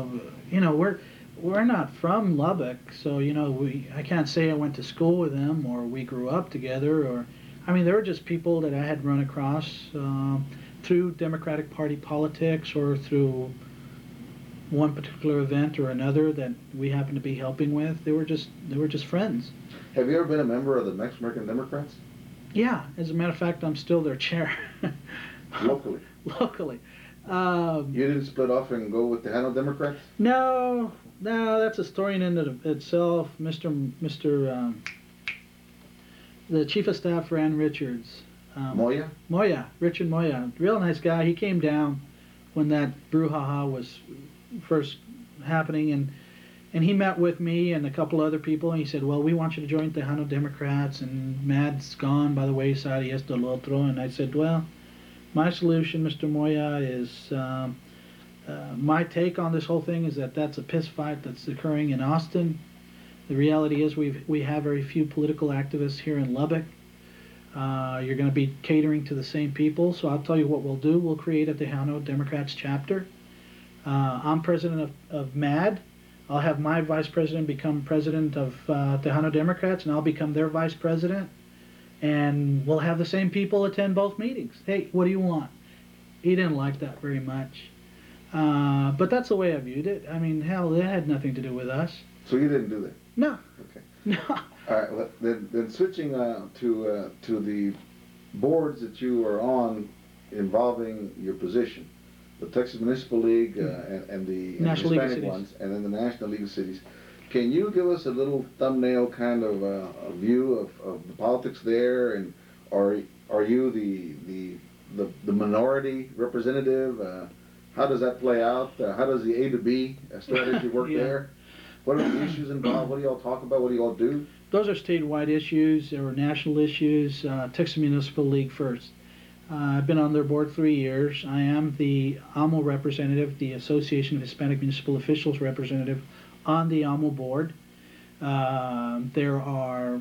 We're not from Lubbock, so I can't say I went to school with them or we grew up together. They were just people that I had run across through Democratic Party politics or through one particular event or another that we happened to be helping with. They were just friends. Have you ever been a member of the Mexican Democrats? Yeah, as a matter of fact, I'm still their chair. Locally. Locally. You didn't split off and go with the Tejano Democrats? No, that's a story in and of itself. Mr. The chief of staff, Ran Richards. Moya? Moya, Richard Moya. Real nice guy. He came down when that brouhaha was first happening, and he met with me and a couple other people, and he said, well, we want you to join the Tejano Democrats, and Mad's gone by the wayside, y esto lo otro. And I said, well, my solution, Mr. Moya, is my take on this whole thing is that that's a piss fight that's occurring in Austin. The reality is we have very few political activists here in Lubbock. You're going to be catering to the same people, so I'll tell you what we'll do. We'll create a Tejano Democrats chapter. I'm president of MAD. I'll have my vice president become president of Tejano Democrats, and I'll become their vice president. And we'll have the same people attend both meetings. Hey, what do you want? He didn't like that very much. But that's the way I viewed it. Hell, that had nothing to do with us. So you didn't do that? No. Okay. No. All right. Well, then switching to the boards that you are on involving your position, the Texas Municipal League and the Hispanic ones, and then the National League of Cities. Can you give us a little thumbnail kind of a view of the politics there, and are you the minority representative? How does that play out? How does the A to B strategy work there? What are the issues involved? What do y'all talk about? What do y'all do? Those are statewide issues or national issues. Texas Municipal League first. I've been on their board 3 years. I am the AMO representative, the Association of Hispanic Municipal Officials representative on the AMO board. There are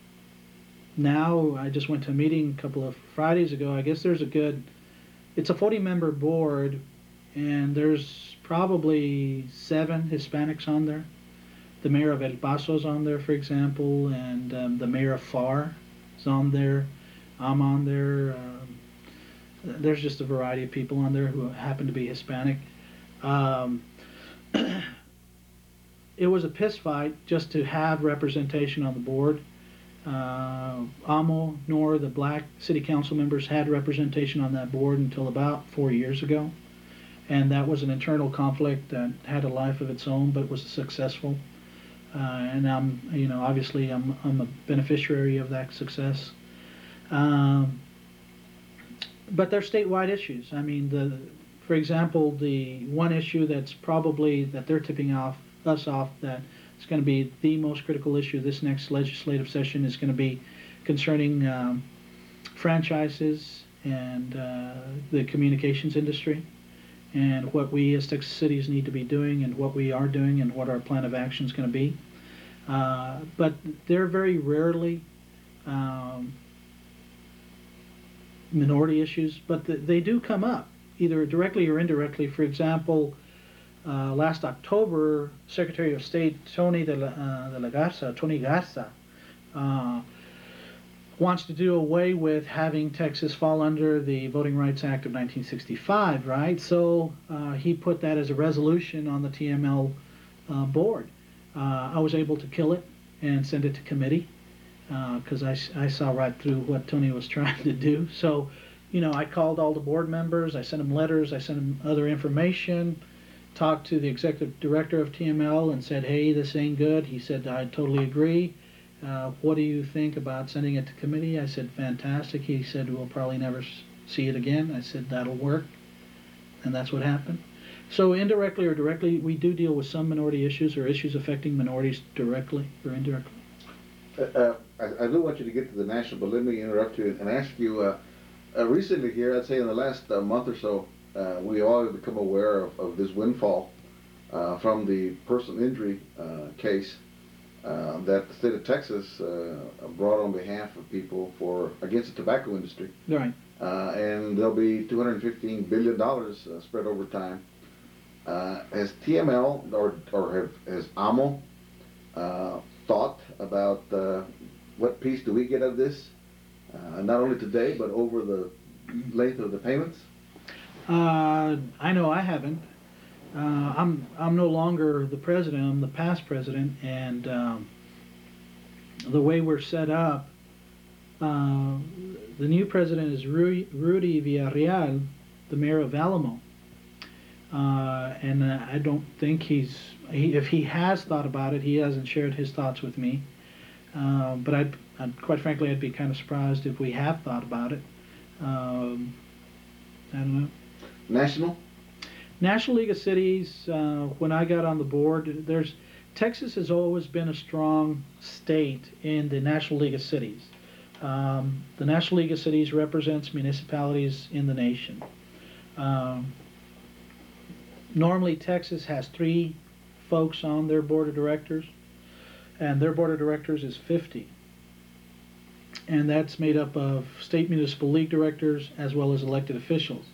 now, I just went to a meeting a couple of Fridays ago. I guess it's a 40-member board, and there's probably 7 Hispanics on there. The mayor of El Paso is on there, for example, and the mayor of FAR is on there. I'm on there. There's just a variety of people on there who happen to be Hispanic. It was a piss fight just to have representation on the board. AMO nor the black city council members had representation on that board until about 4 years ago. And that was an internal conflict that had a life of its own, but was successful. And obviously I'm a beneficiary of that success. but they're statewide issues. I mean, for example, the one issue that's probably that they're tipping us off that it's going to be the most critical issue this next legislative session is going to be concerning franchises and the communications industry, and what we as Texas cities need to be doing, and what we are doing, and what our plan of action is going to be. But they're very rarely minority issues, but they do come up, either directly or indirectly. For example, last October, Secretary of State Tony Garza, wants to do away with having Texas fall under the Voting Rights Act of 1965, right? So he put that as a resolution on the TML board. I was able to kill it and send it to committee because I saw right through what Tony was trying to do. So, I called all the board members, I sent them letters, I sent them other information, talked to the executive director of TML and said, hey, this ain't good. He said, I totally agree. What do you think about sending it to committee? I said, fantastic. He said, we'll probably never see it again. I said, that'll work. And that's what happened. So indirectly or directly, we do deal with some minority issues or issues affecting minorities directly or indirectly. I do want you to get to the national, but let me interrupt you and ask you, recently here, I'd say in the last month or so, we all have become aware of this windfall from the personal injury case that the state of Texas brought on behalf of people against the tobacco industry. Right. And there'll be $215 billion spread over time. Has TML or has AMO thought about what piece do we get of this? Not only today, but over the length of the payments? I know I haven't. I'm no longer the president. I'm the past president, and the way we're set up, the new president is Rudy Villarreal, the mayor of Alamo, and I don't think if he has thought about it, he hasn't shared his thoughts with me. But I'd quite frankly, I'd be kind of surprised if we have thought about it. I don't know. National League of Cities, when I got on the board, Texas has always been a strong state in the National League of Cities. The National League of Cities represents municipalities in the nation. Normally, Texas has 3 folks on their board of directors, and their board of directors is 50. And that's made up of state municipal league directors as well as elected officials.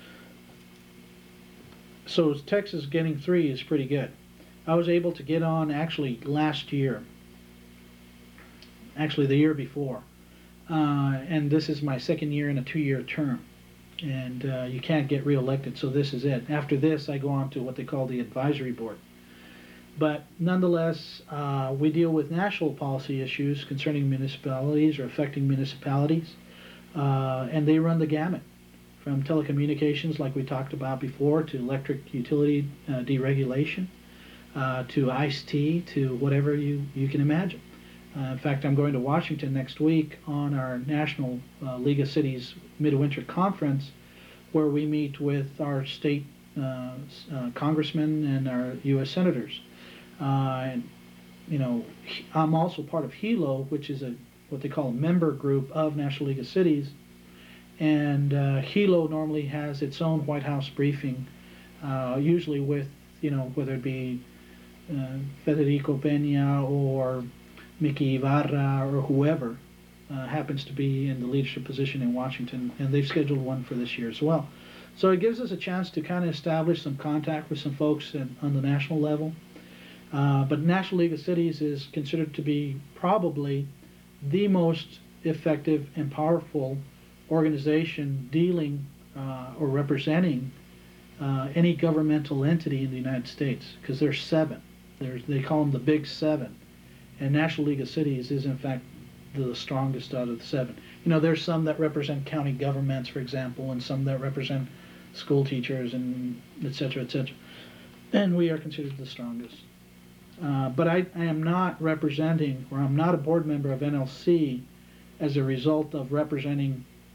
So Texas getting 3 is pretty good. I was able to get on actually last year, actually the year before, and this is my 2nd year in a 2-year term, and you can't get reelected, so this is it. After this, I go on to what they call the advisory board. But nonetheless, we deal with national policy issues concerning municipalities or affecting municipalities, and they run the gamut, from telecommunications, like we talked about before, to electric utility deregulation, to iced tea, to whatever you can imagine. In fact, I'm going to Washington next week on our National League of Cities Midwinter Conference, where we meet with our state congressmen and our U.S. senators. And I'm also part of HELO, which is what they call a member group of National League of Cities. And HELO normally has its own White House briefing, usually with, whether it be Federico Peña or Mickey Ibarra or whoever happens to be in the leadership position in Washington, and they've scheduled one for this year as well. So it gives us a chance to kind of establish some contact with some folks on the national level. But National League of Cities is considered to be probably the most effective and powerful organization dealing or representing any governmental entity in the United States, because there's 7. They call them the Big 7, and National League of Cities is in fact the strongest out of the 7. There's some that represent county governments, for example, and some that represent school teachers and et cetera, and we are considered the strongest. But I am not representing, or I'm not a board member of NLC as a result of representing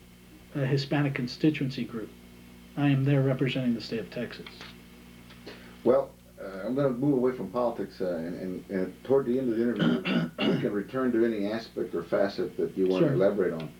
a Hispanic constituency group. I am there representing the state of Texas. Well, I'm going to move away from politics, and toward the end of the interview, we can return to any aspect or facet that you want to elaborate on.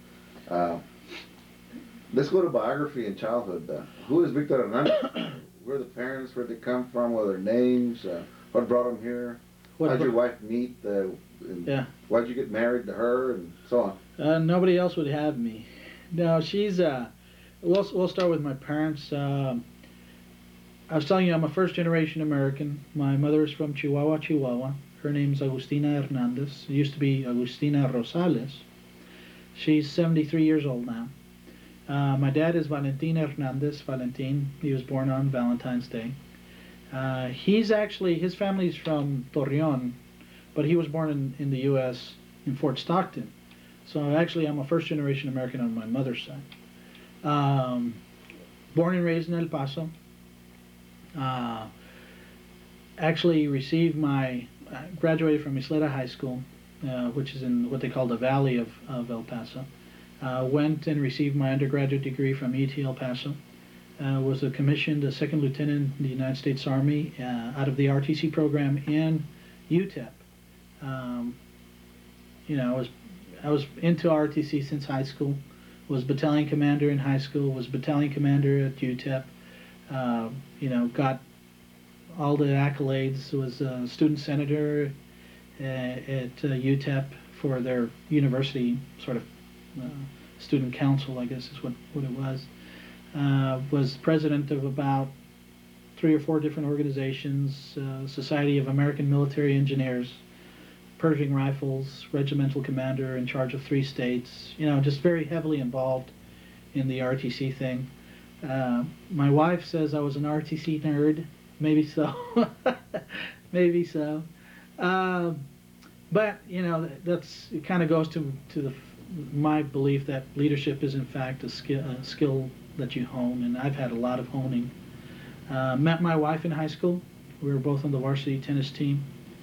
Let's go to biography and childhood. Who is Victor Hernandez? Where are the parents? Where they come from? What are their names? What brought them here? How did your wife meet? Why did you get married to her, and so on? Nobody else would have me. No, she's. We'll start with my parents. I was telling you, I'm a first-generation American. My mother is from Chihuahua, Chihuahua. Her name's Agustina Hernandez. It used to be Agustina Rosales. She's 73 years old now. My dad is Valentin Hernandez. Valentin. He was born on Valentine's Day. His family's from Torreon, but he was born in the U.S. in Fort Stockton. So actually, I'm a first-generation American on my mother's side. Born and raised in El Paso. Actually graduated from Isleta High School, which is in what they call the Valley of El Paso. Went and received my undergraduate degree from UT El Paso. Was commissioned a second lieutenant in the United States Army out of the RTC program in UTEP. I was into RTC since high school. Was battalion commander in high school. Was battalion commander at UTEP. Got all the accolades. Was a student senator at UTEP for their university sort of student council, I guess is what it was. Was president of about 3 or 4 different organizations, Society of American Military Engineers, Pershing Rifles, regimental commander in charge of 3 states, just very heavily involved in the RTC thing. My wife says I was an RTC nerd. Maybe so. Maybe so. But, it kind of goes to my belief that leadership is in fact a skill that you hone, and I've had a lot of honing. Met my wife in high school. We were both on the varsity tennis team.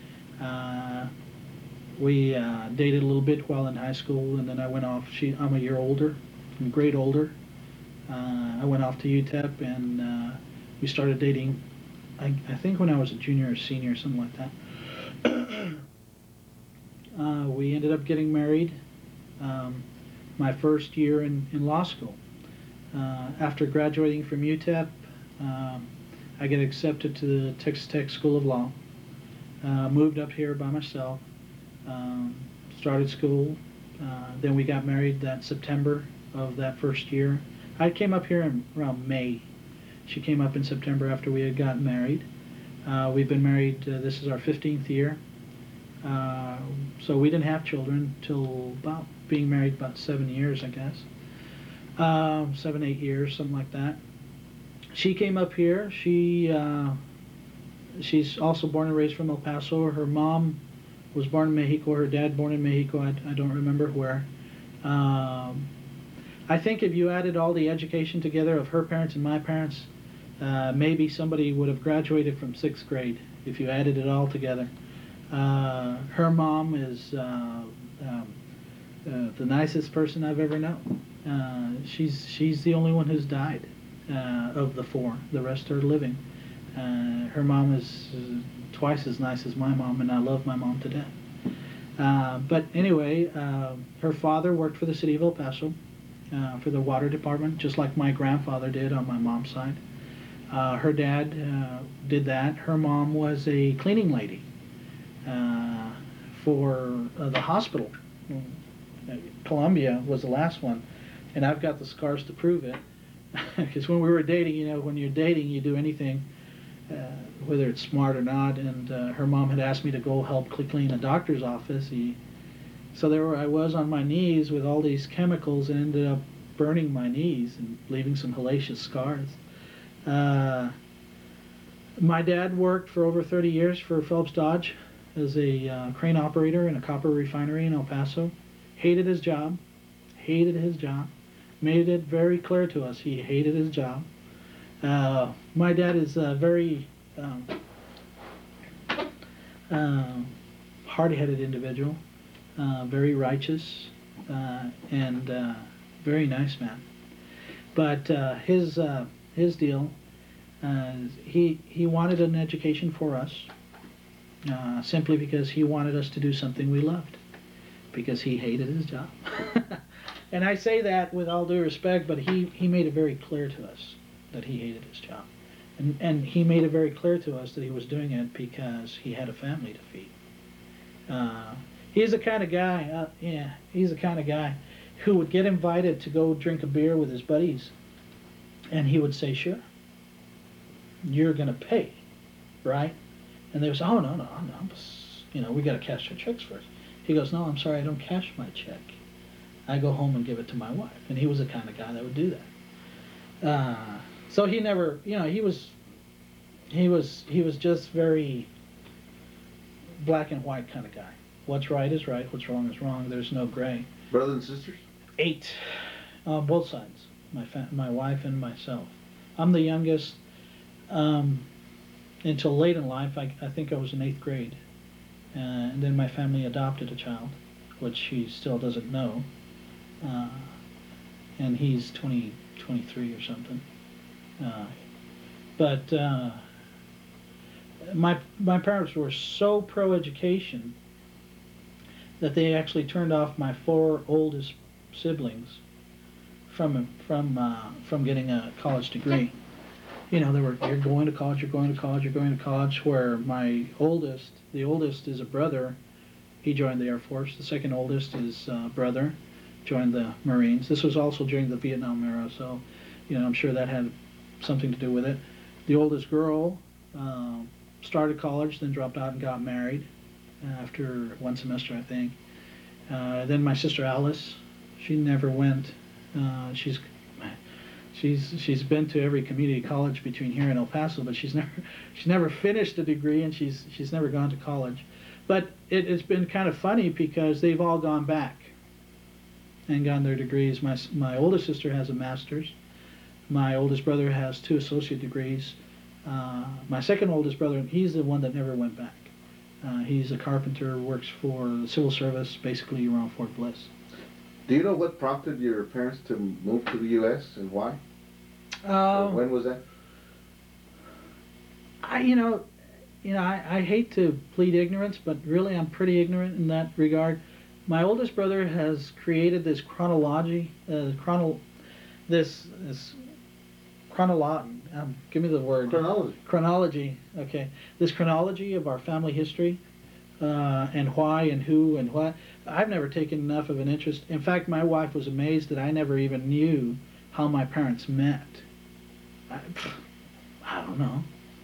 We dated a little bit while in high school, and then I went off. I'm a year older, a grade older. I went off to UTEP, and we started dating, I think when I was a junior or senior, something like that. We ended up getting married my first year in law school. After graduating from UTEP, I get accepted to the Texas Tech School of Law. Moved up here by myself. Started school. Then we got married that September of that first year. I came up here around May. She came up in September after we had gotten married. We've been married, this is our 15th year. So we didn't have children till being married about 7 years, I guess. 7, 8 years, something like that. She came up here. She's also born and raised from El Paso. Her mom was born in Mexico. Her dad born in Mexico. I don't remember where. I think if you added all the education together of her parents and my parents, maybe somebody would have graduated from 6th grade if you added it all together. Her mom is the nicest person I've ever known. She's the only one who's died of the 4. The rest are living. Her mom is twice as nice as my mom, and I love my mom to death. But anyway, her father worked for the city of El Paso for the water department, just like my grandfather did on my mom's side. Her dad did that. Her mom was a cleaning lady for the hospital. Columbia was the last one, and I've got the scars to prove it. Because when we were dating, when you're dating, you do anything, whether it's smart or not. And her mom had asked me to go help clean a doctor's office. So there I was on my knees with all these chemicals, and ended up burning my knees and leaving some hellacious scars. My dad worked for over 30 years for Phelps Dodge as a crane operator in a copper refinery in El Paso. Hated his job. Made it very clear to us he hated his job. My dad is a very hard-headed individual, very righteous, and very nice man. But his deal, he wanted an education for us, simply because he wanted us to do something we loved, because he hated his job. And I say that with all due respect, but he made it very clear to us that he hated his job. And he made it very clear to us that he was doing it because he had a family to feed. He's the kind of guy, he's the kind of guy who would get invited to go drink a beer with his buddies, and he would say, sure, you're going to pay, right? And they would say, oh, no, we got to cash our checks first. He goes, no, I'm sorry, I don't cash my check. I go home and give it to my wife. And he was the kind of guy that would do that. So he never, he was just very black and white kind of guy. What's right is right, what's wrong is wrong. There's no gray. Brothers and sisters? 8, on both sides. My wife and myself. I'm the youngest. Until late in life, I think I was in 8th grade, and then my family adopted a child, which she still doesn't know, and he's 23 or something. But my parents were so pro-education that they actually turned off my 4 oldest siblings from getting a college degree. They were, you're going to college, you're going to college, you're going to college, where the oldest is a brother. He joined the Air Force. The second oldest is brother, joined the Marines. This was also during the Vietnam era, so, I'm sure that had something to do with it. The oldest girl started college, then dropped out and got married after 1 semester, I think. Then my sister Alice, she never went. She's been to every community college between here and El Paso, but she's never finished a degree, and she's never gone to college. But it's been kind of funny because they've all gone back and gotten their degrees. My oldest sister has a master's. My oldest brother has 2 associate degrees. My second oldest brother, he's the one that never went back. He's a carpenter, works for the civil service, basically around Fort Bliss. Do you know what prompted your parents to move to the U.S. and why? When was that? I hate to plead ignorance, but really I'm pretty ignorant in that regard. My oldest brother has created this chronology, give me the word. Chronology, okay. This chronology of our family history, and why and who and what. I've never taken enough of an interest. In fact, my wife was amazed that I never even knew how my parents met. I don't know.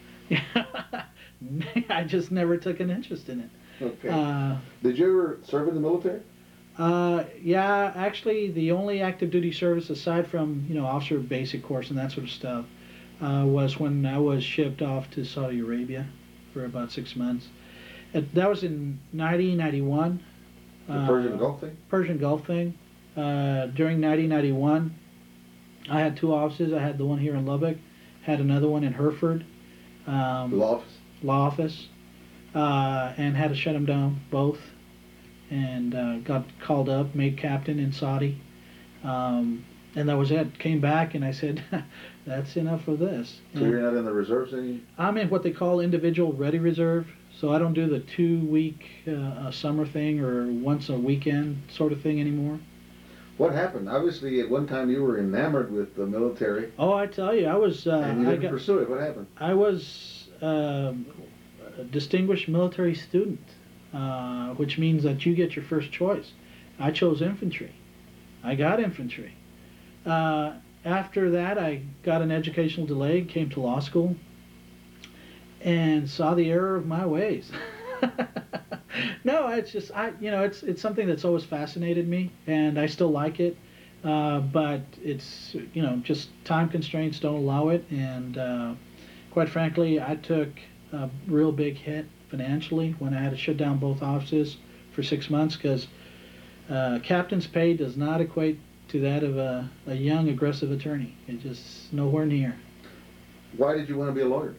I just never took an interest in it. Okay. Did you ever serve in the military? Yeah, actually, the only active duty service aside from officer basic course and that sort of stuff was when I was shipped off to Saudi Arabia for about 6 months. That was in 1991. The Persian Gulf thing? Persian Gulf thing. During 1991, I had 2 offices. I had the one here in Lubbock, had another one in Hereford. Law office. And had to shut them down, both. And got called up, made captain in Saudi. And that was it. Came back and I said, that's enough of this. So you're not in the reserves anymore? I'm in what they call individual ready reserve. So I don't do the 2-week summer thing or once a weekend sort of thing anymore. What happened? Obviously, at one time you were enamored with the military. Oh, I tell you, I was... and you didn't pursue it. What happened? I was a distinguished military student, which means that you get your first choice. I chose infantry. I got infantry. After that, I got an educational delay, came to law school, and saw the error of my ways. No, it's just it's something that's always fascinated me, and I still like it, but it's just time constraints don't allow it, and quite frankly, I took a real big hit financially when I had to shut down both offices for 6 months because captain's pay does not equate to that of a young aggressive attorney. It's just nowhere near. Why did you want to be a lawyer?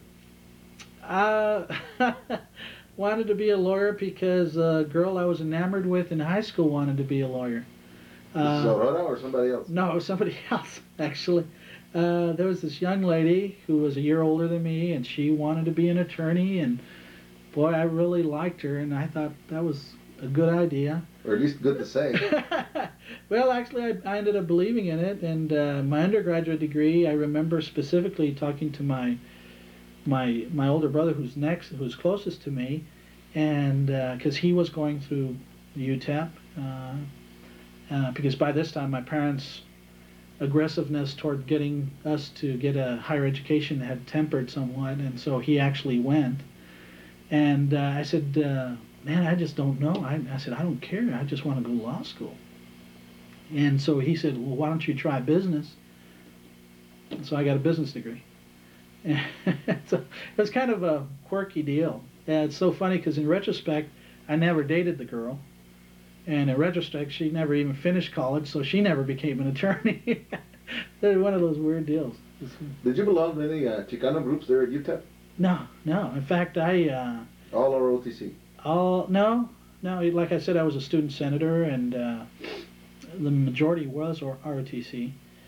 Wanted to be a lawyer because a girl I was enamored with in high school wanted to be a lawyer. This is Aurora or somebody else? No, somebody else, actually. there was this young lady who was a year older than me, and she wanted to be an attorney, and boy, I really liked her, and I thought that was a good idea. Or at least good to say. Well, actually, I ended up believing in it, and my undergraduate degree, I remember specifically talking to my older brother, who's closest to me, and because he was going through UTEP, because by this time my parents' aggressiveness toward getting us to get a higher education had tempered somewhat, and so he actually went. And I said, man, I just don't know. I said, I don't care. I just want to go to law school. And so he said, well, why don't you try business? And so I got a business degree. And so it was kind of a quirky deal. And it's so funny because in retrospect, I never dated the girl. And in retrospect, she never even finished college, so she never became an attorney. They're one of those weird deals. Did you belong to any Chicano groups there at UTEP? No. In fact, all ROTC? No. Like I said, I was a student senator, and the majority was ROTC.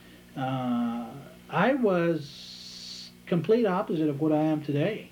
I was complete opposite of what I am today.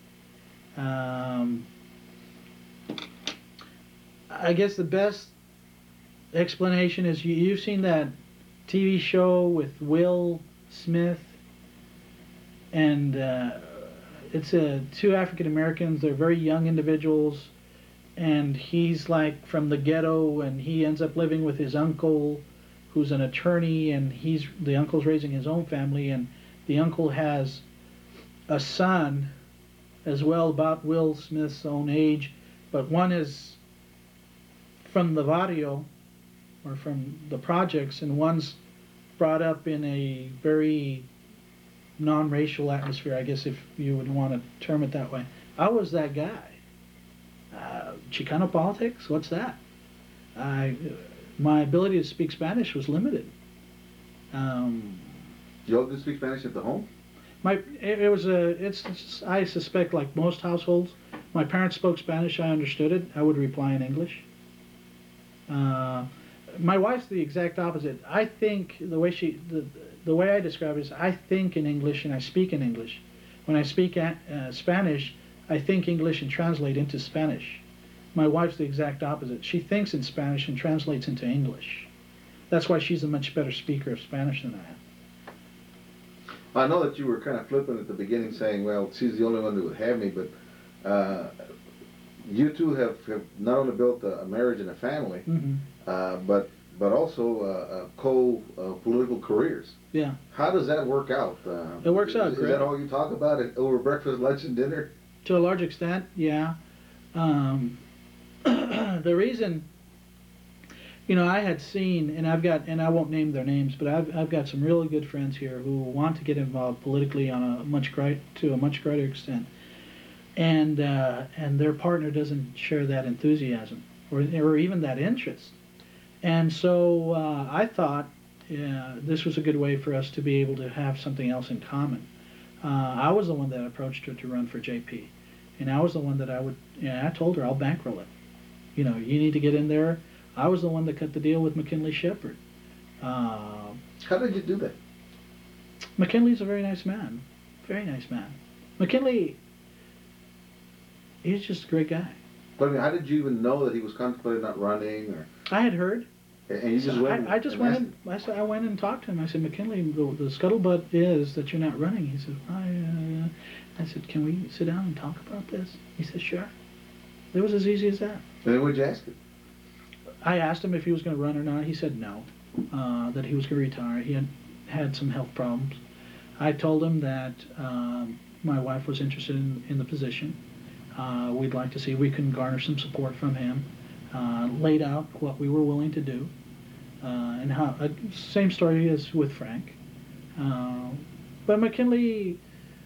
I guess the best explanation is you've seen that TV show with Will Smith, and it's two African Americans. They're very young individuals, and he's like from the ghetto, and he ends up living with his uncle, who's an attorney, and the uncle's raising his own family, and the uncle has a son as well, about Will Smith's own age, but one is from the barrio, or from the projects, and one's brought up in a very non-racial atmosphere, I guess, if you would want to term it that way. I was that guy. Chicano politics? What's that? My ability to speak Spanish was limited. You all did speak Spanish at the home? I suspect, like most households, my parents spoke Spanish. I understood it. I would reply in English. My wife's the exact opposite. I think the way I describe it is I think in English and I speak in English. When I speak Spanish, I think English and translate into Spanish. My wife's the exact opposite. She thinks in Spanish and translates into English. That's why she's a much better speaker of Spanish than I am. I know that you were kind of flippant at the beginning, saying, well, she's the only one that would have me, but you two have not only built a marriage and a family, mm-hmm. but also co-political careers. Yeah. How does that work out? It works out great. Is that all you talk about over breakfast, lunch, and dinner? To a large extent, yeah. The reason, I had seen, and I won't name their names, but I've got some really good friends here who want to get involved politically to a much greater extent, and their partner doesn't share that enthusiasm or even that interest, and so I thought this was a good way for us to be able to have something else in common. I was the one that approached her to run for JP, and I was the one that I told her I'll bankroll it. You need to get in there. I was the one that cut the deal with McKinley Shepard. How did you do that? McKinley's a very nice man. Very nice man. McKinley, he's just a great guy. But I mean, how did you even know that he was contemplating not running? Or I had heard. And you just went. I just went. I went and talked to him. I said, McKinley, the scuttlebutt is that you're not running. He said, I said, can we sit down and talk about this? He said, sure. It was as easy as that. And then what'd you ask him? I asked him if he was going to run or not. He said no, that he was going to retire. He had some health problems. I told him that my wife was interested in the position. We'd like to see if we can garner some support from him. Laid out what we were willing to do, and how. Same story as with Frank. But McKinley,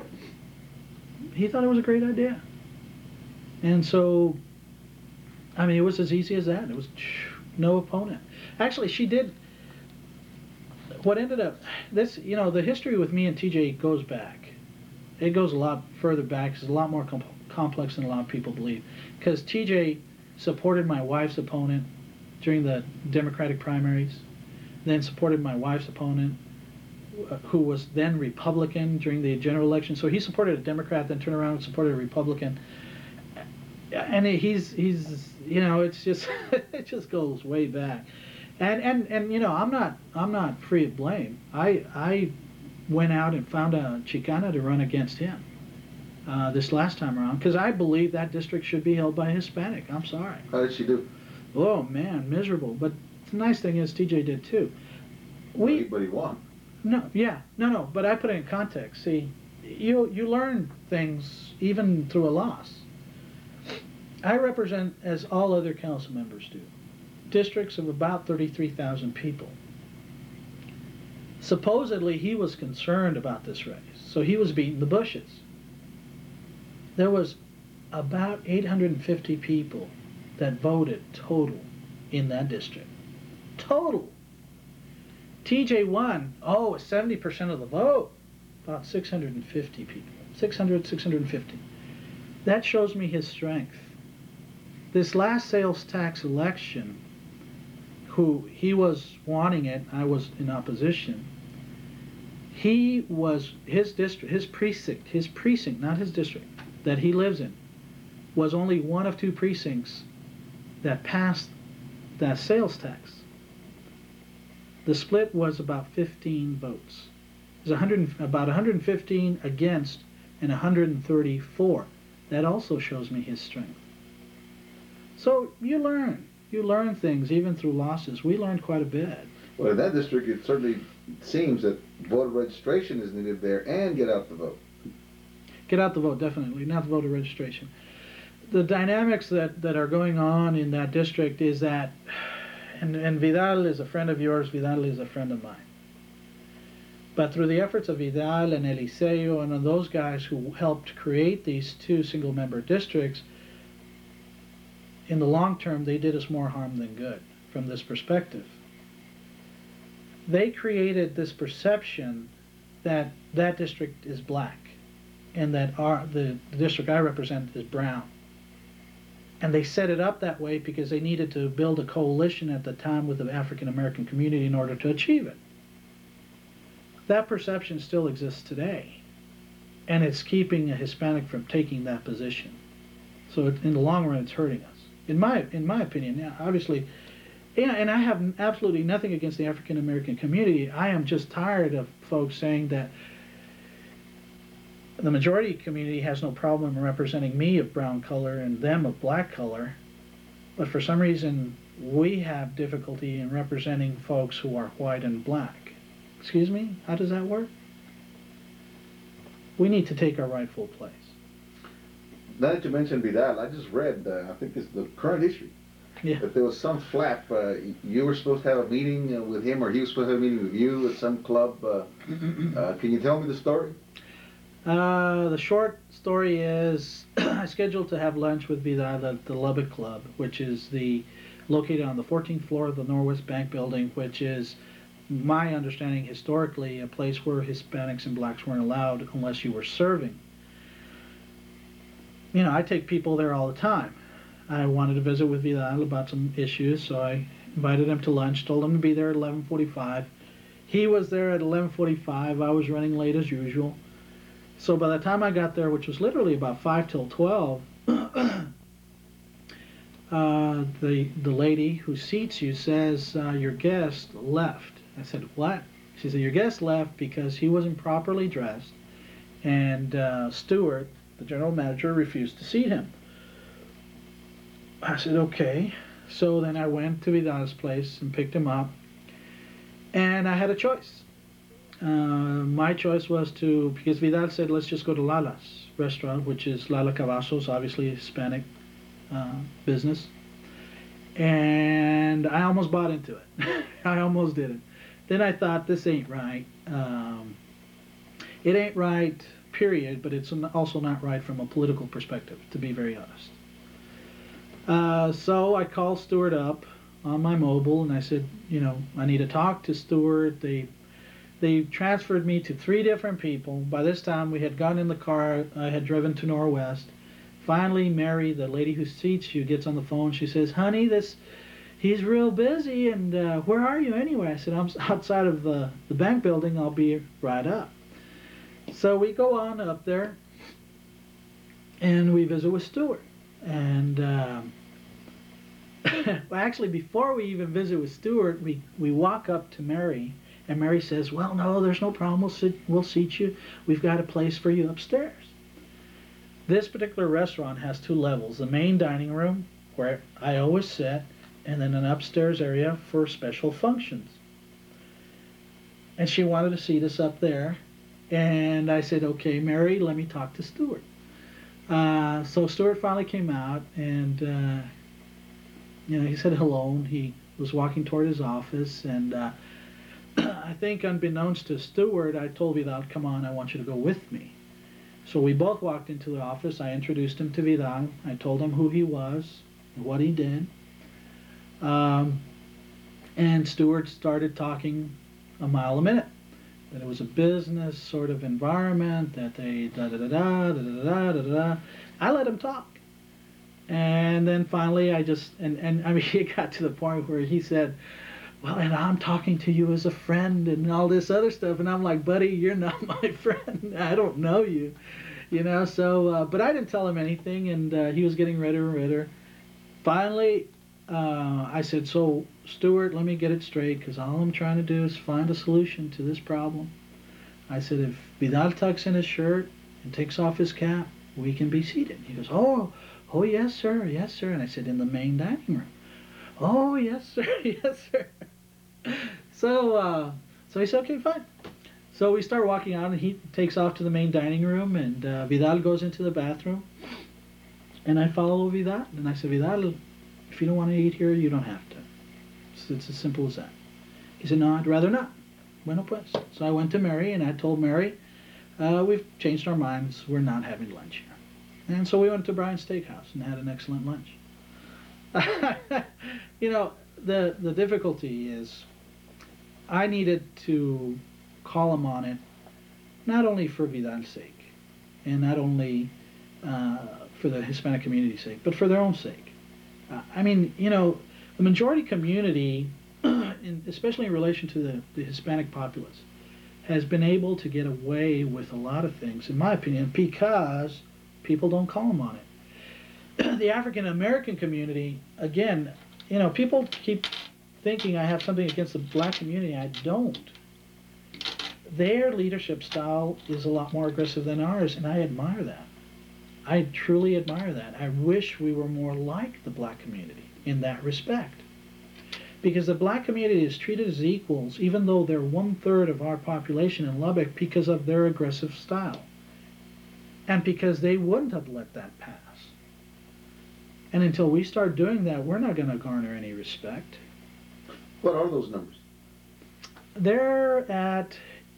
he thought it was a great idea. And so, I mean, it was as easy as that. It was no opponent. Actually, she did. What ended up, the history with me and TJ goes back. It goes a lot further back. It's a lot more complex than a lot of people believe. Because TJ supported my wife's opponent during the Democratic primaries, then supported my wife's opponent who was then Republican during the general election. So he supported a Democrat, then turned around and supported a Republican. And he's it's just it just goes way back. And I'm not free of blame. I went out and found a Chicana to run against him this last time around because I believe that district should be held by a Hispanic. I'm sorry. How did she do? Oh man, miserable. But the nice thing is TJ did too. But he won. No. But I put it in context. See, you learn things even through a loss. I represent, as all other council members do, districts of about 33,000 people. Supposedly he was concerned about this race, so he was beating the bushes. There was about 850 people that voted total in that district. Total. TJ won, 70% of the vote, about 650 people. 650. That shows me his strength. This last sales tax election, he was wanting it, I was in opposition. His district, his precinct, not his district, that he lives in, was only one of 2 precincts that passed that sales tax. The split was about 15 votes. It was about 115 against and 134. That also shows me his strength. So you learn things even through losses. We learned quite a bit. Well, in that district, it certainly seems that voter registration is needed there and get out the vote. Get out the vote, definitely, not the voter registration. The dynamics that are going on in that district is that, and Vidal is a friend of yours, Vidal is a friend of mine. But through the efforts of Vidal and Eliseo and those guys who helped create these 2 single-member districts, in the long term, they did us more harm than good from this perspective. They created this perception that that district is black and that the district I represent is brown. And they set it up that way because they needed to build a coalition at the time with the African American community in order to achieve it. That perception still exists today, and it's keeping a Hispanic from taking that position. So in the long run, it's hurting us. In my opinion, obviously, and I have absolutely nothing against the African American community. I am just tired of folks saying that the majority community has no problem representing me of brown color and them of black color, but for some reason we have difficulty in representing folks who are white and black. Excuse me? How does that work? We need to take our rightful place. Now that you mentioned Vidal, I just read, I think it's the current issue, that there was some flap. You were supposed to have a meeting with him, or he was supposed to have a meeting with you at some club. Can you tell me the story? The short story is I scheduled to have lunch with Vidal at the Lubbock Club, which is located on the 14th floor of the Norwest Bank Building, which is, my understanding historically, a place where Hispanics and blacks weren't allowed unless you were serving. I take people there all the time. I wanted to visit with Vidal about some issues, so I invited him to lunch, told him to be there at 11:45. He was there at 11:45. I was running late as usual. So by the time I got there, which was literally about 5 till 12, the lady who seats you says, your guest left. I said, what? She said, your guest left because he wasn't properly dressed, and Stewart, the general manager, refused to seat him. I said, okay. So then I went to Vidal's place and picked him up, and I had a choice. My choice was because Vidal said, let's just go to Lala's restaurant, which is Lala Cavazos, obviously a Hispanic business. And I almost bought into it. I almost didn't. Then I thought, this ain't right. It ain't right, period, but it's also not right from a political perspective, to be very honest. So I called Stewart up on my mobile, and I said, I need to talk to Stewart. They transferred me to 3 different people. By this time, we had gotten in the car. I had driven to Norwest. Finally, Mary, the lady who seats you, gets on the phone. She says, honey, he's real busy, and where are you anyway? I said, I'm outside of the bank building. I'll be right up. So we go on up there, and we visit with Stuart. And well, actually, before we even visit with Stuart, we walk up to Mary, and Mary says, well, no, there's no problem. We'll seat you. We've got a place for you upstairs. This particular restaurant has 2 levels. The main dining room, where I always sit, and then an upstairs area for special functions. And she wanted to seat us up there. And I said, okay, Mary, let me talk to Stuart. So Stuart finally came out, and he said hello, and he was walking toward his office. And I think unbeknownst to Stuart, I told Vidal, come on, I want you to go with me. So we both walked into the office. I introduced him to Vidal. I told him who he was, what he did. And Stuart started talking a mile a minute. That it was a business sort of environment, that they da-da-da-da. I let him talk. And then finally I just, and I mean, it got to the point where he said, well, and I'm talking to you as a friend and all this other stuff. And I'm like, buddy, you're not my friend. I don't know you, so, but I didn't tell him anything, and he was getting redder and redder. Finally, I said, so, Stuart, let me get it straight, because all I'm trying to do is find a solution to this problem. I said, if Vidal tucks in his shirt and takes off his cap, we can be seated. He goes, oh, yes, sir, yes, sir. And I said, in the main dining room. Oh, yes, sir, yes, sir. So he said, okay, fine. So we start walking out, and he takes off to the main dining room, and Vidal goes into the bathroom. And I follow Vidal, and I said, Vidal, if you don't want to eat here, you don't have to. It's as simple as that. He said, no, I'd rather not. Bueno, pues. So I went to Mary, and I told Mary, we've changed our minds. We're not having lunch here. And so we went to Brian's Steakhouse and had an excellent lunch. The difficulty is I needed to call him on it, not only for Vidal's sake, and not only for the Hispanic community's sake, but for their own sake. The majority community, especially in relation to the Hispanic populace, has been able to get away with a lot of things, in my opinion, because people don't call them on it. The African American community, again, people keep thinking I have something against the black community. I don't. Their leadership style is a lot more aggressive than ours, and I admire that. I truly admire that. I wish we were more like the black community in that respect. Because the black community is treated as equals, even though they're 1/3 of our population in Lubbock, because of their aggressive style. And because they wouldn't have let that pass. And until we start doing that, we're not going to garner any respect. What are those numbers? They're at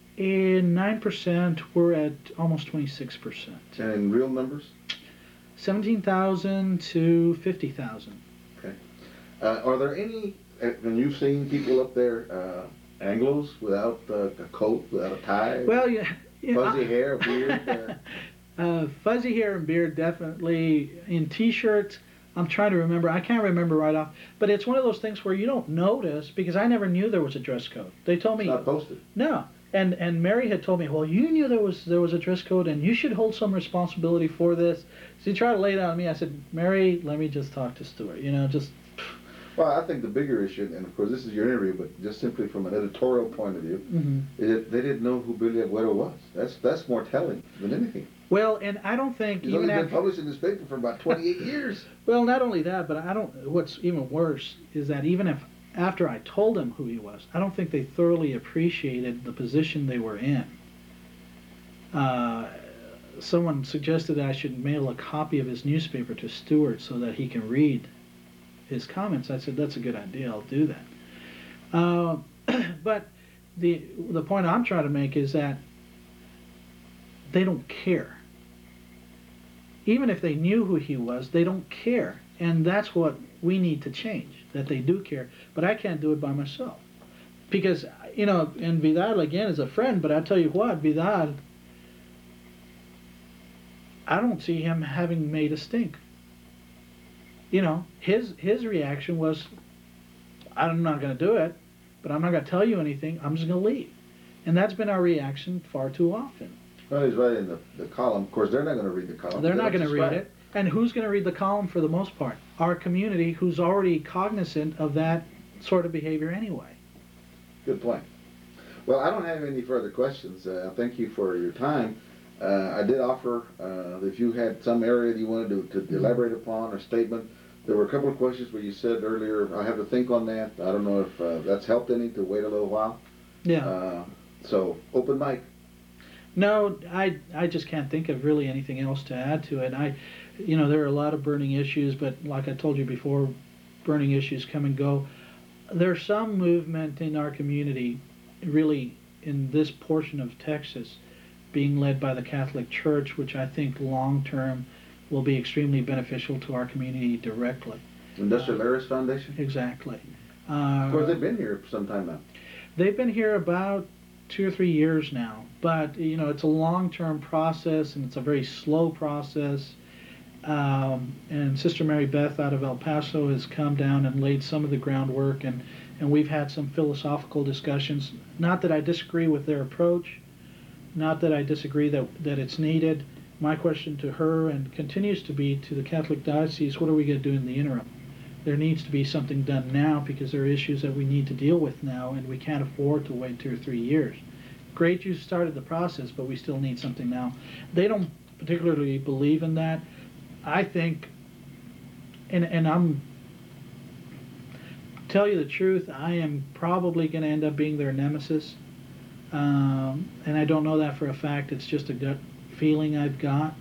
9%. We're at almost 26%. And in real numbers? 17,000 to 50,000. Okay. Are there any, and you've seen people up there, Anglos without a coat, without a tie? Well, yeah. Fuzzy hair, beard? Fuzzy hair and beard, definitely. In T-shirts, I'm trying to remember. I can't remember right off. But it's one of those things where you don't notice, because I never knew there was a dress code. They told me... It's not posted. No. And Mary had told me, well, you knew there was a dress code, and you should hold some responsibility for this. So he tried to lay it on me. I said, Mary, let me just talk to Stuart. just... Well, I think the bigger issue, and of course this is your interview, but just simply from an editorial point of view, is that they didn't know who Billy Agüero was. That's more telling than anything. Well, and I don't think he's only been publishing this paper for about 28 years. Well, not only that, but what's even worse is that even if after I told him who he was, I don't think they thoroughly appreciated the position they were in. Someone suggested that I should mail a copy of his newspaper to Stuart so that he can read his comments. I said, that's a good idea, I'll do that. But the point I'm trying to make is that they don't care. Even if they knew who he was, they don't care. And that's what we need to change, that they do care. But I can't do it by myself. Because, and Vidal, again, is a friend, but I tell you what, Vidal, I don't see him having made a stink. His reaction was I'm not going to do it, but I'm not going to tell you anything. I'm just going to leave. And that's been our reaction far too often. Well, he's writing the column. Of course, they're not going to read the column. They're not going to read it. And who's going to read the column for the most part? Our community, who's already cognizant of that sort of behavior anyway. Good point. Well, I don't have any further questions. Thank you for your time. I did offer if you had some area that you wanted to elaborate upon or statement. There were a couple of questions where you said earlier, I have to think on that. I don't know if that's helped any to wait a little while. Yeah. So, open mic. No, I just can't think of really anything else to add to it. There are a lot of burning issues, but like I told you before, burning issues come and go. There's some movement in our community, really in this portion of Texas, being led by the Catholic Church, which I think long term will be extremely beneficial to our community directly. Industrial Areas Foundation? Exactly. Of course, they've been here for some time now. They've been here about 2 or 3 years now, but it's a long-term process and it's a very slow process. And Sister Mary Beth out of El Paso has come down and laid some of the groundwork, and we've had some philosophical discussions. Not that I disagree with their approach, not that I disagree that it's needed. My question to her, and continues to be to the Catholic Diocese, what are we going to do in the interim? There needs to be something done now because there are issues that we need to deal with now, and we can't afford to wait 2 or 3 years. Great you started the process, but we still need something now. They don't particularly believe in that. I think, and I'm, tell you the truth, I am probably going to end up being their nemesis. And I don't know that for a fact. It's just a gut feeling I've got.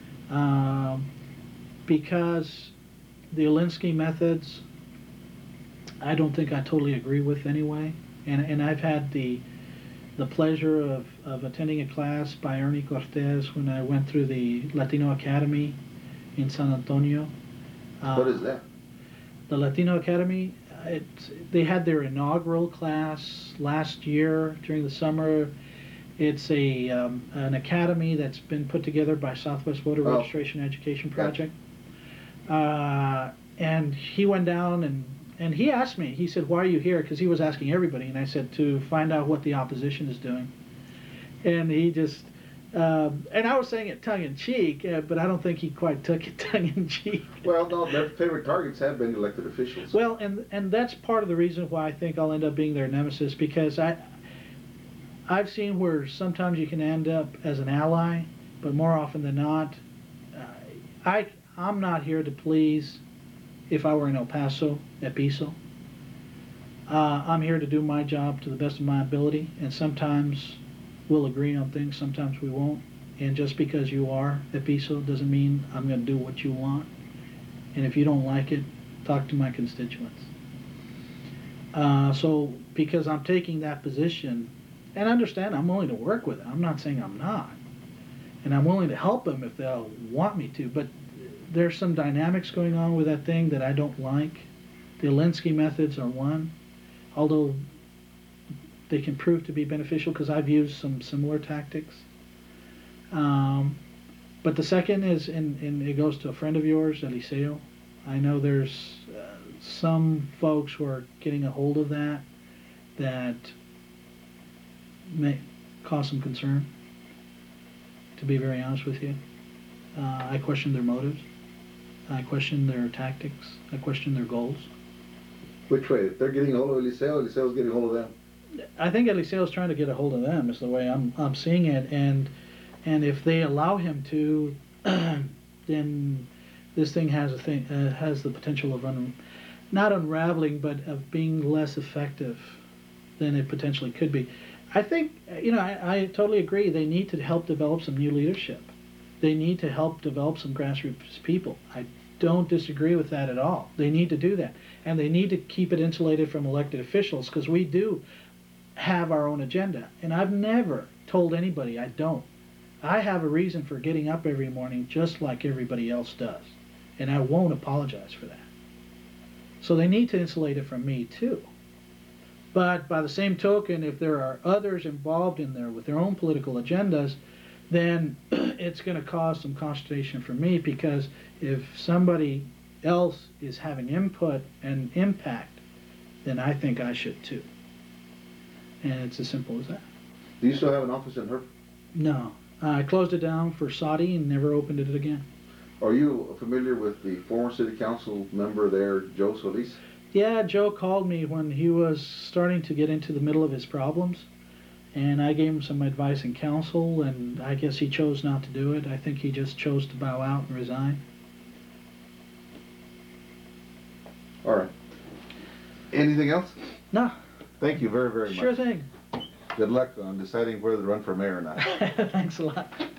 Because the Alinsky methods, I don't think I totally agree with anyway. And I've had the pleasure of attending a class by Ernie Cortez when I went through the Latino Academy in San Antonio. What is that? The Latino Academy, they had their inaugural class last year during the summer. It's an academy that's been put together by Southwest Voter Registration Education Project. And he went down and he asked me, he said, why are you here? Because he was asking everybody. And I said, to find out what the opposition is doing. And he just, and I was saying it tongue-in-cheek, but I don't think he quite took it tongue-in-cheek. Well, no, their favorite targets have been elected officials. Well, and that's part of the reason why I think I'll end up being their nemesis, because I've seen where sometimes you can end up as an ally, but more often than not, I'm not here to please. If I were in El Paso, at Piso, I'm here to do my job to the best of my ability, and sometimes we'll agree on things, sometimes we won't. And just because you are at Piso doesn't mean I'm going to do what you want. And if you don't like it, talk to my constituents. So because I'm taking that position, and understand I'm willing to work with it. I'm not saying I'm not. And I'm willing to help them if they'll want me to, but there's some dynamics going on with that thing that I don't like. The Alinsky methods are one, although they can prove to be beneficial because I've used some similar tactics. But the second is, and it goes to a friend of yours, Eliseo. I know there's some folks who are getting a hold of that may cause some concern, to be very honest with you. I question their motives. I question their tactics. I question their goals. Which way? If they're getting a hold of Eliseo, Eliseo's getting a hold of them? I think Eliseo's trying to get a hold of them, is the way I'm seeing it. And if they allow him to, then this thing has the potential of not unraveling, but of being less effective than it potentially could be. I think, I totally agree. They need to help develop some new leadership. They need to help develop some grassroots people. I don't disagree with that at all. They need to do that. And they need to keep it insulated from elected officials, because we do have our own agenda. And I've never told anybody I don't. I have a reason for getting up every morning just like everybody else does. And I won't apologize for that. So they need to insulate it from me too. But by the same token, if there are others involved in there with their own political agendas, then it's going to cause some consternation for me, because if somebody else is having input and impact then I think I should too. And it's as simple as that. Do you still have an office in Herb? No. I closed it down for Saudi and never opened it again. Are you familiar with the former city council member there, Joe Solis? Yeah, Joe called me when he was starting to get into the middle of his problems, and I gave him some advice and counsel, and I guess he chose not to do it. I think he just chose to bow out and resign. All right. Anything else? No. Thank you very, very much. Sure thing. Good luck on deciding whether to run for mayor or not. Thanks a lot.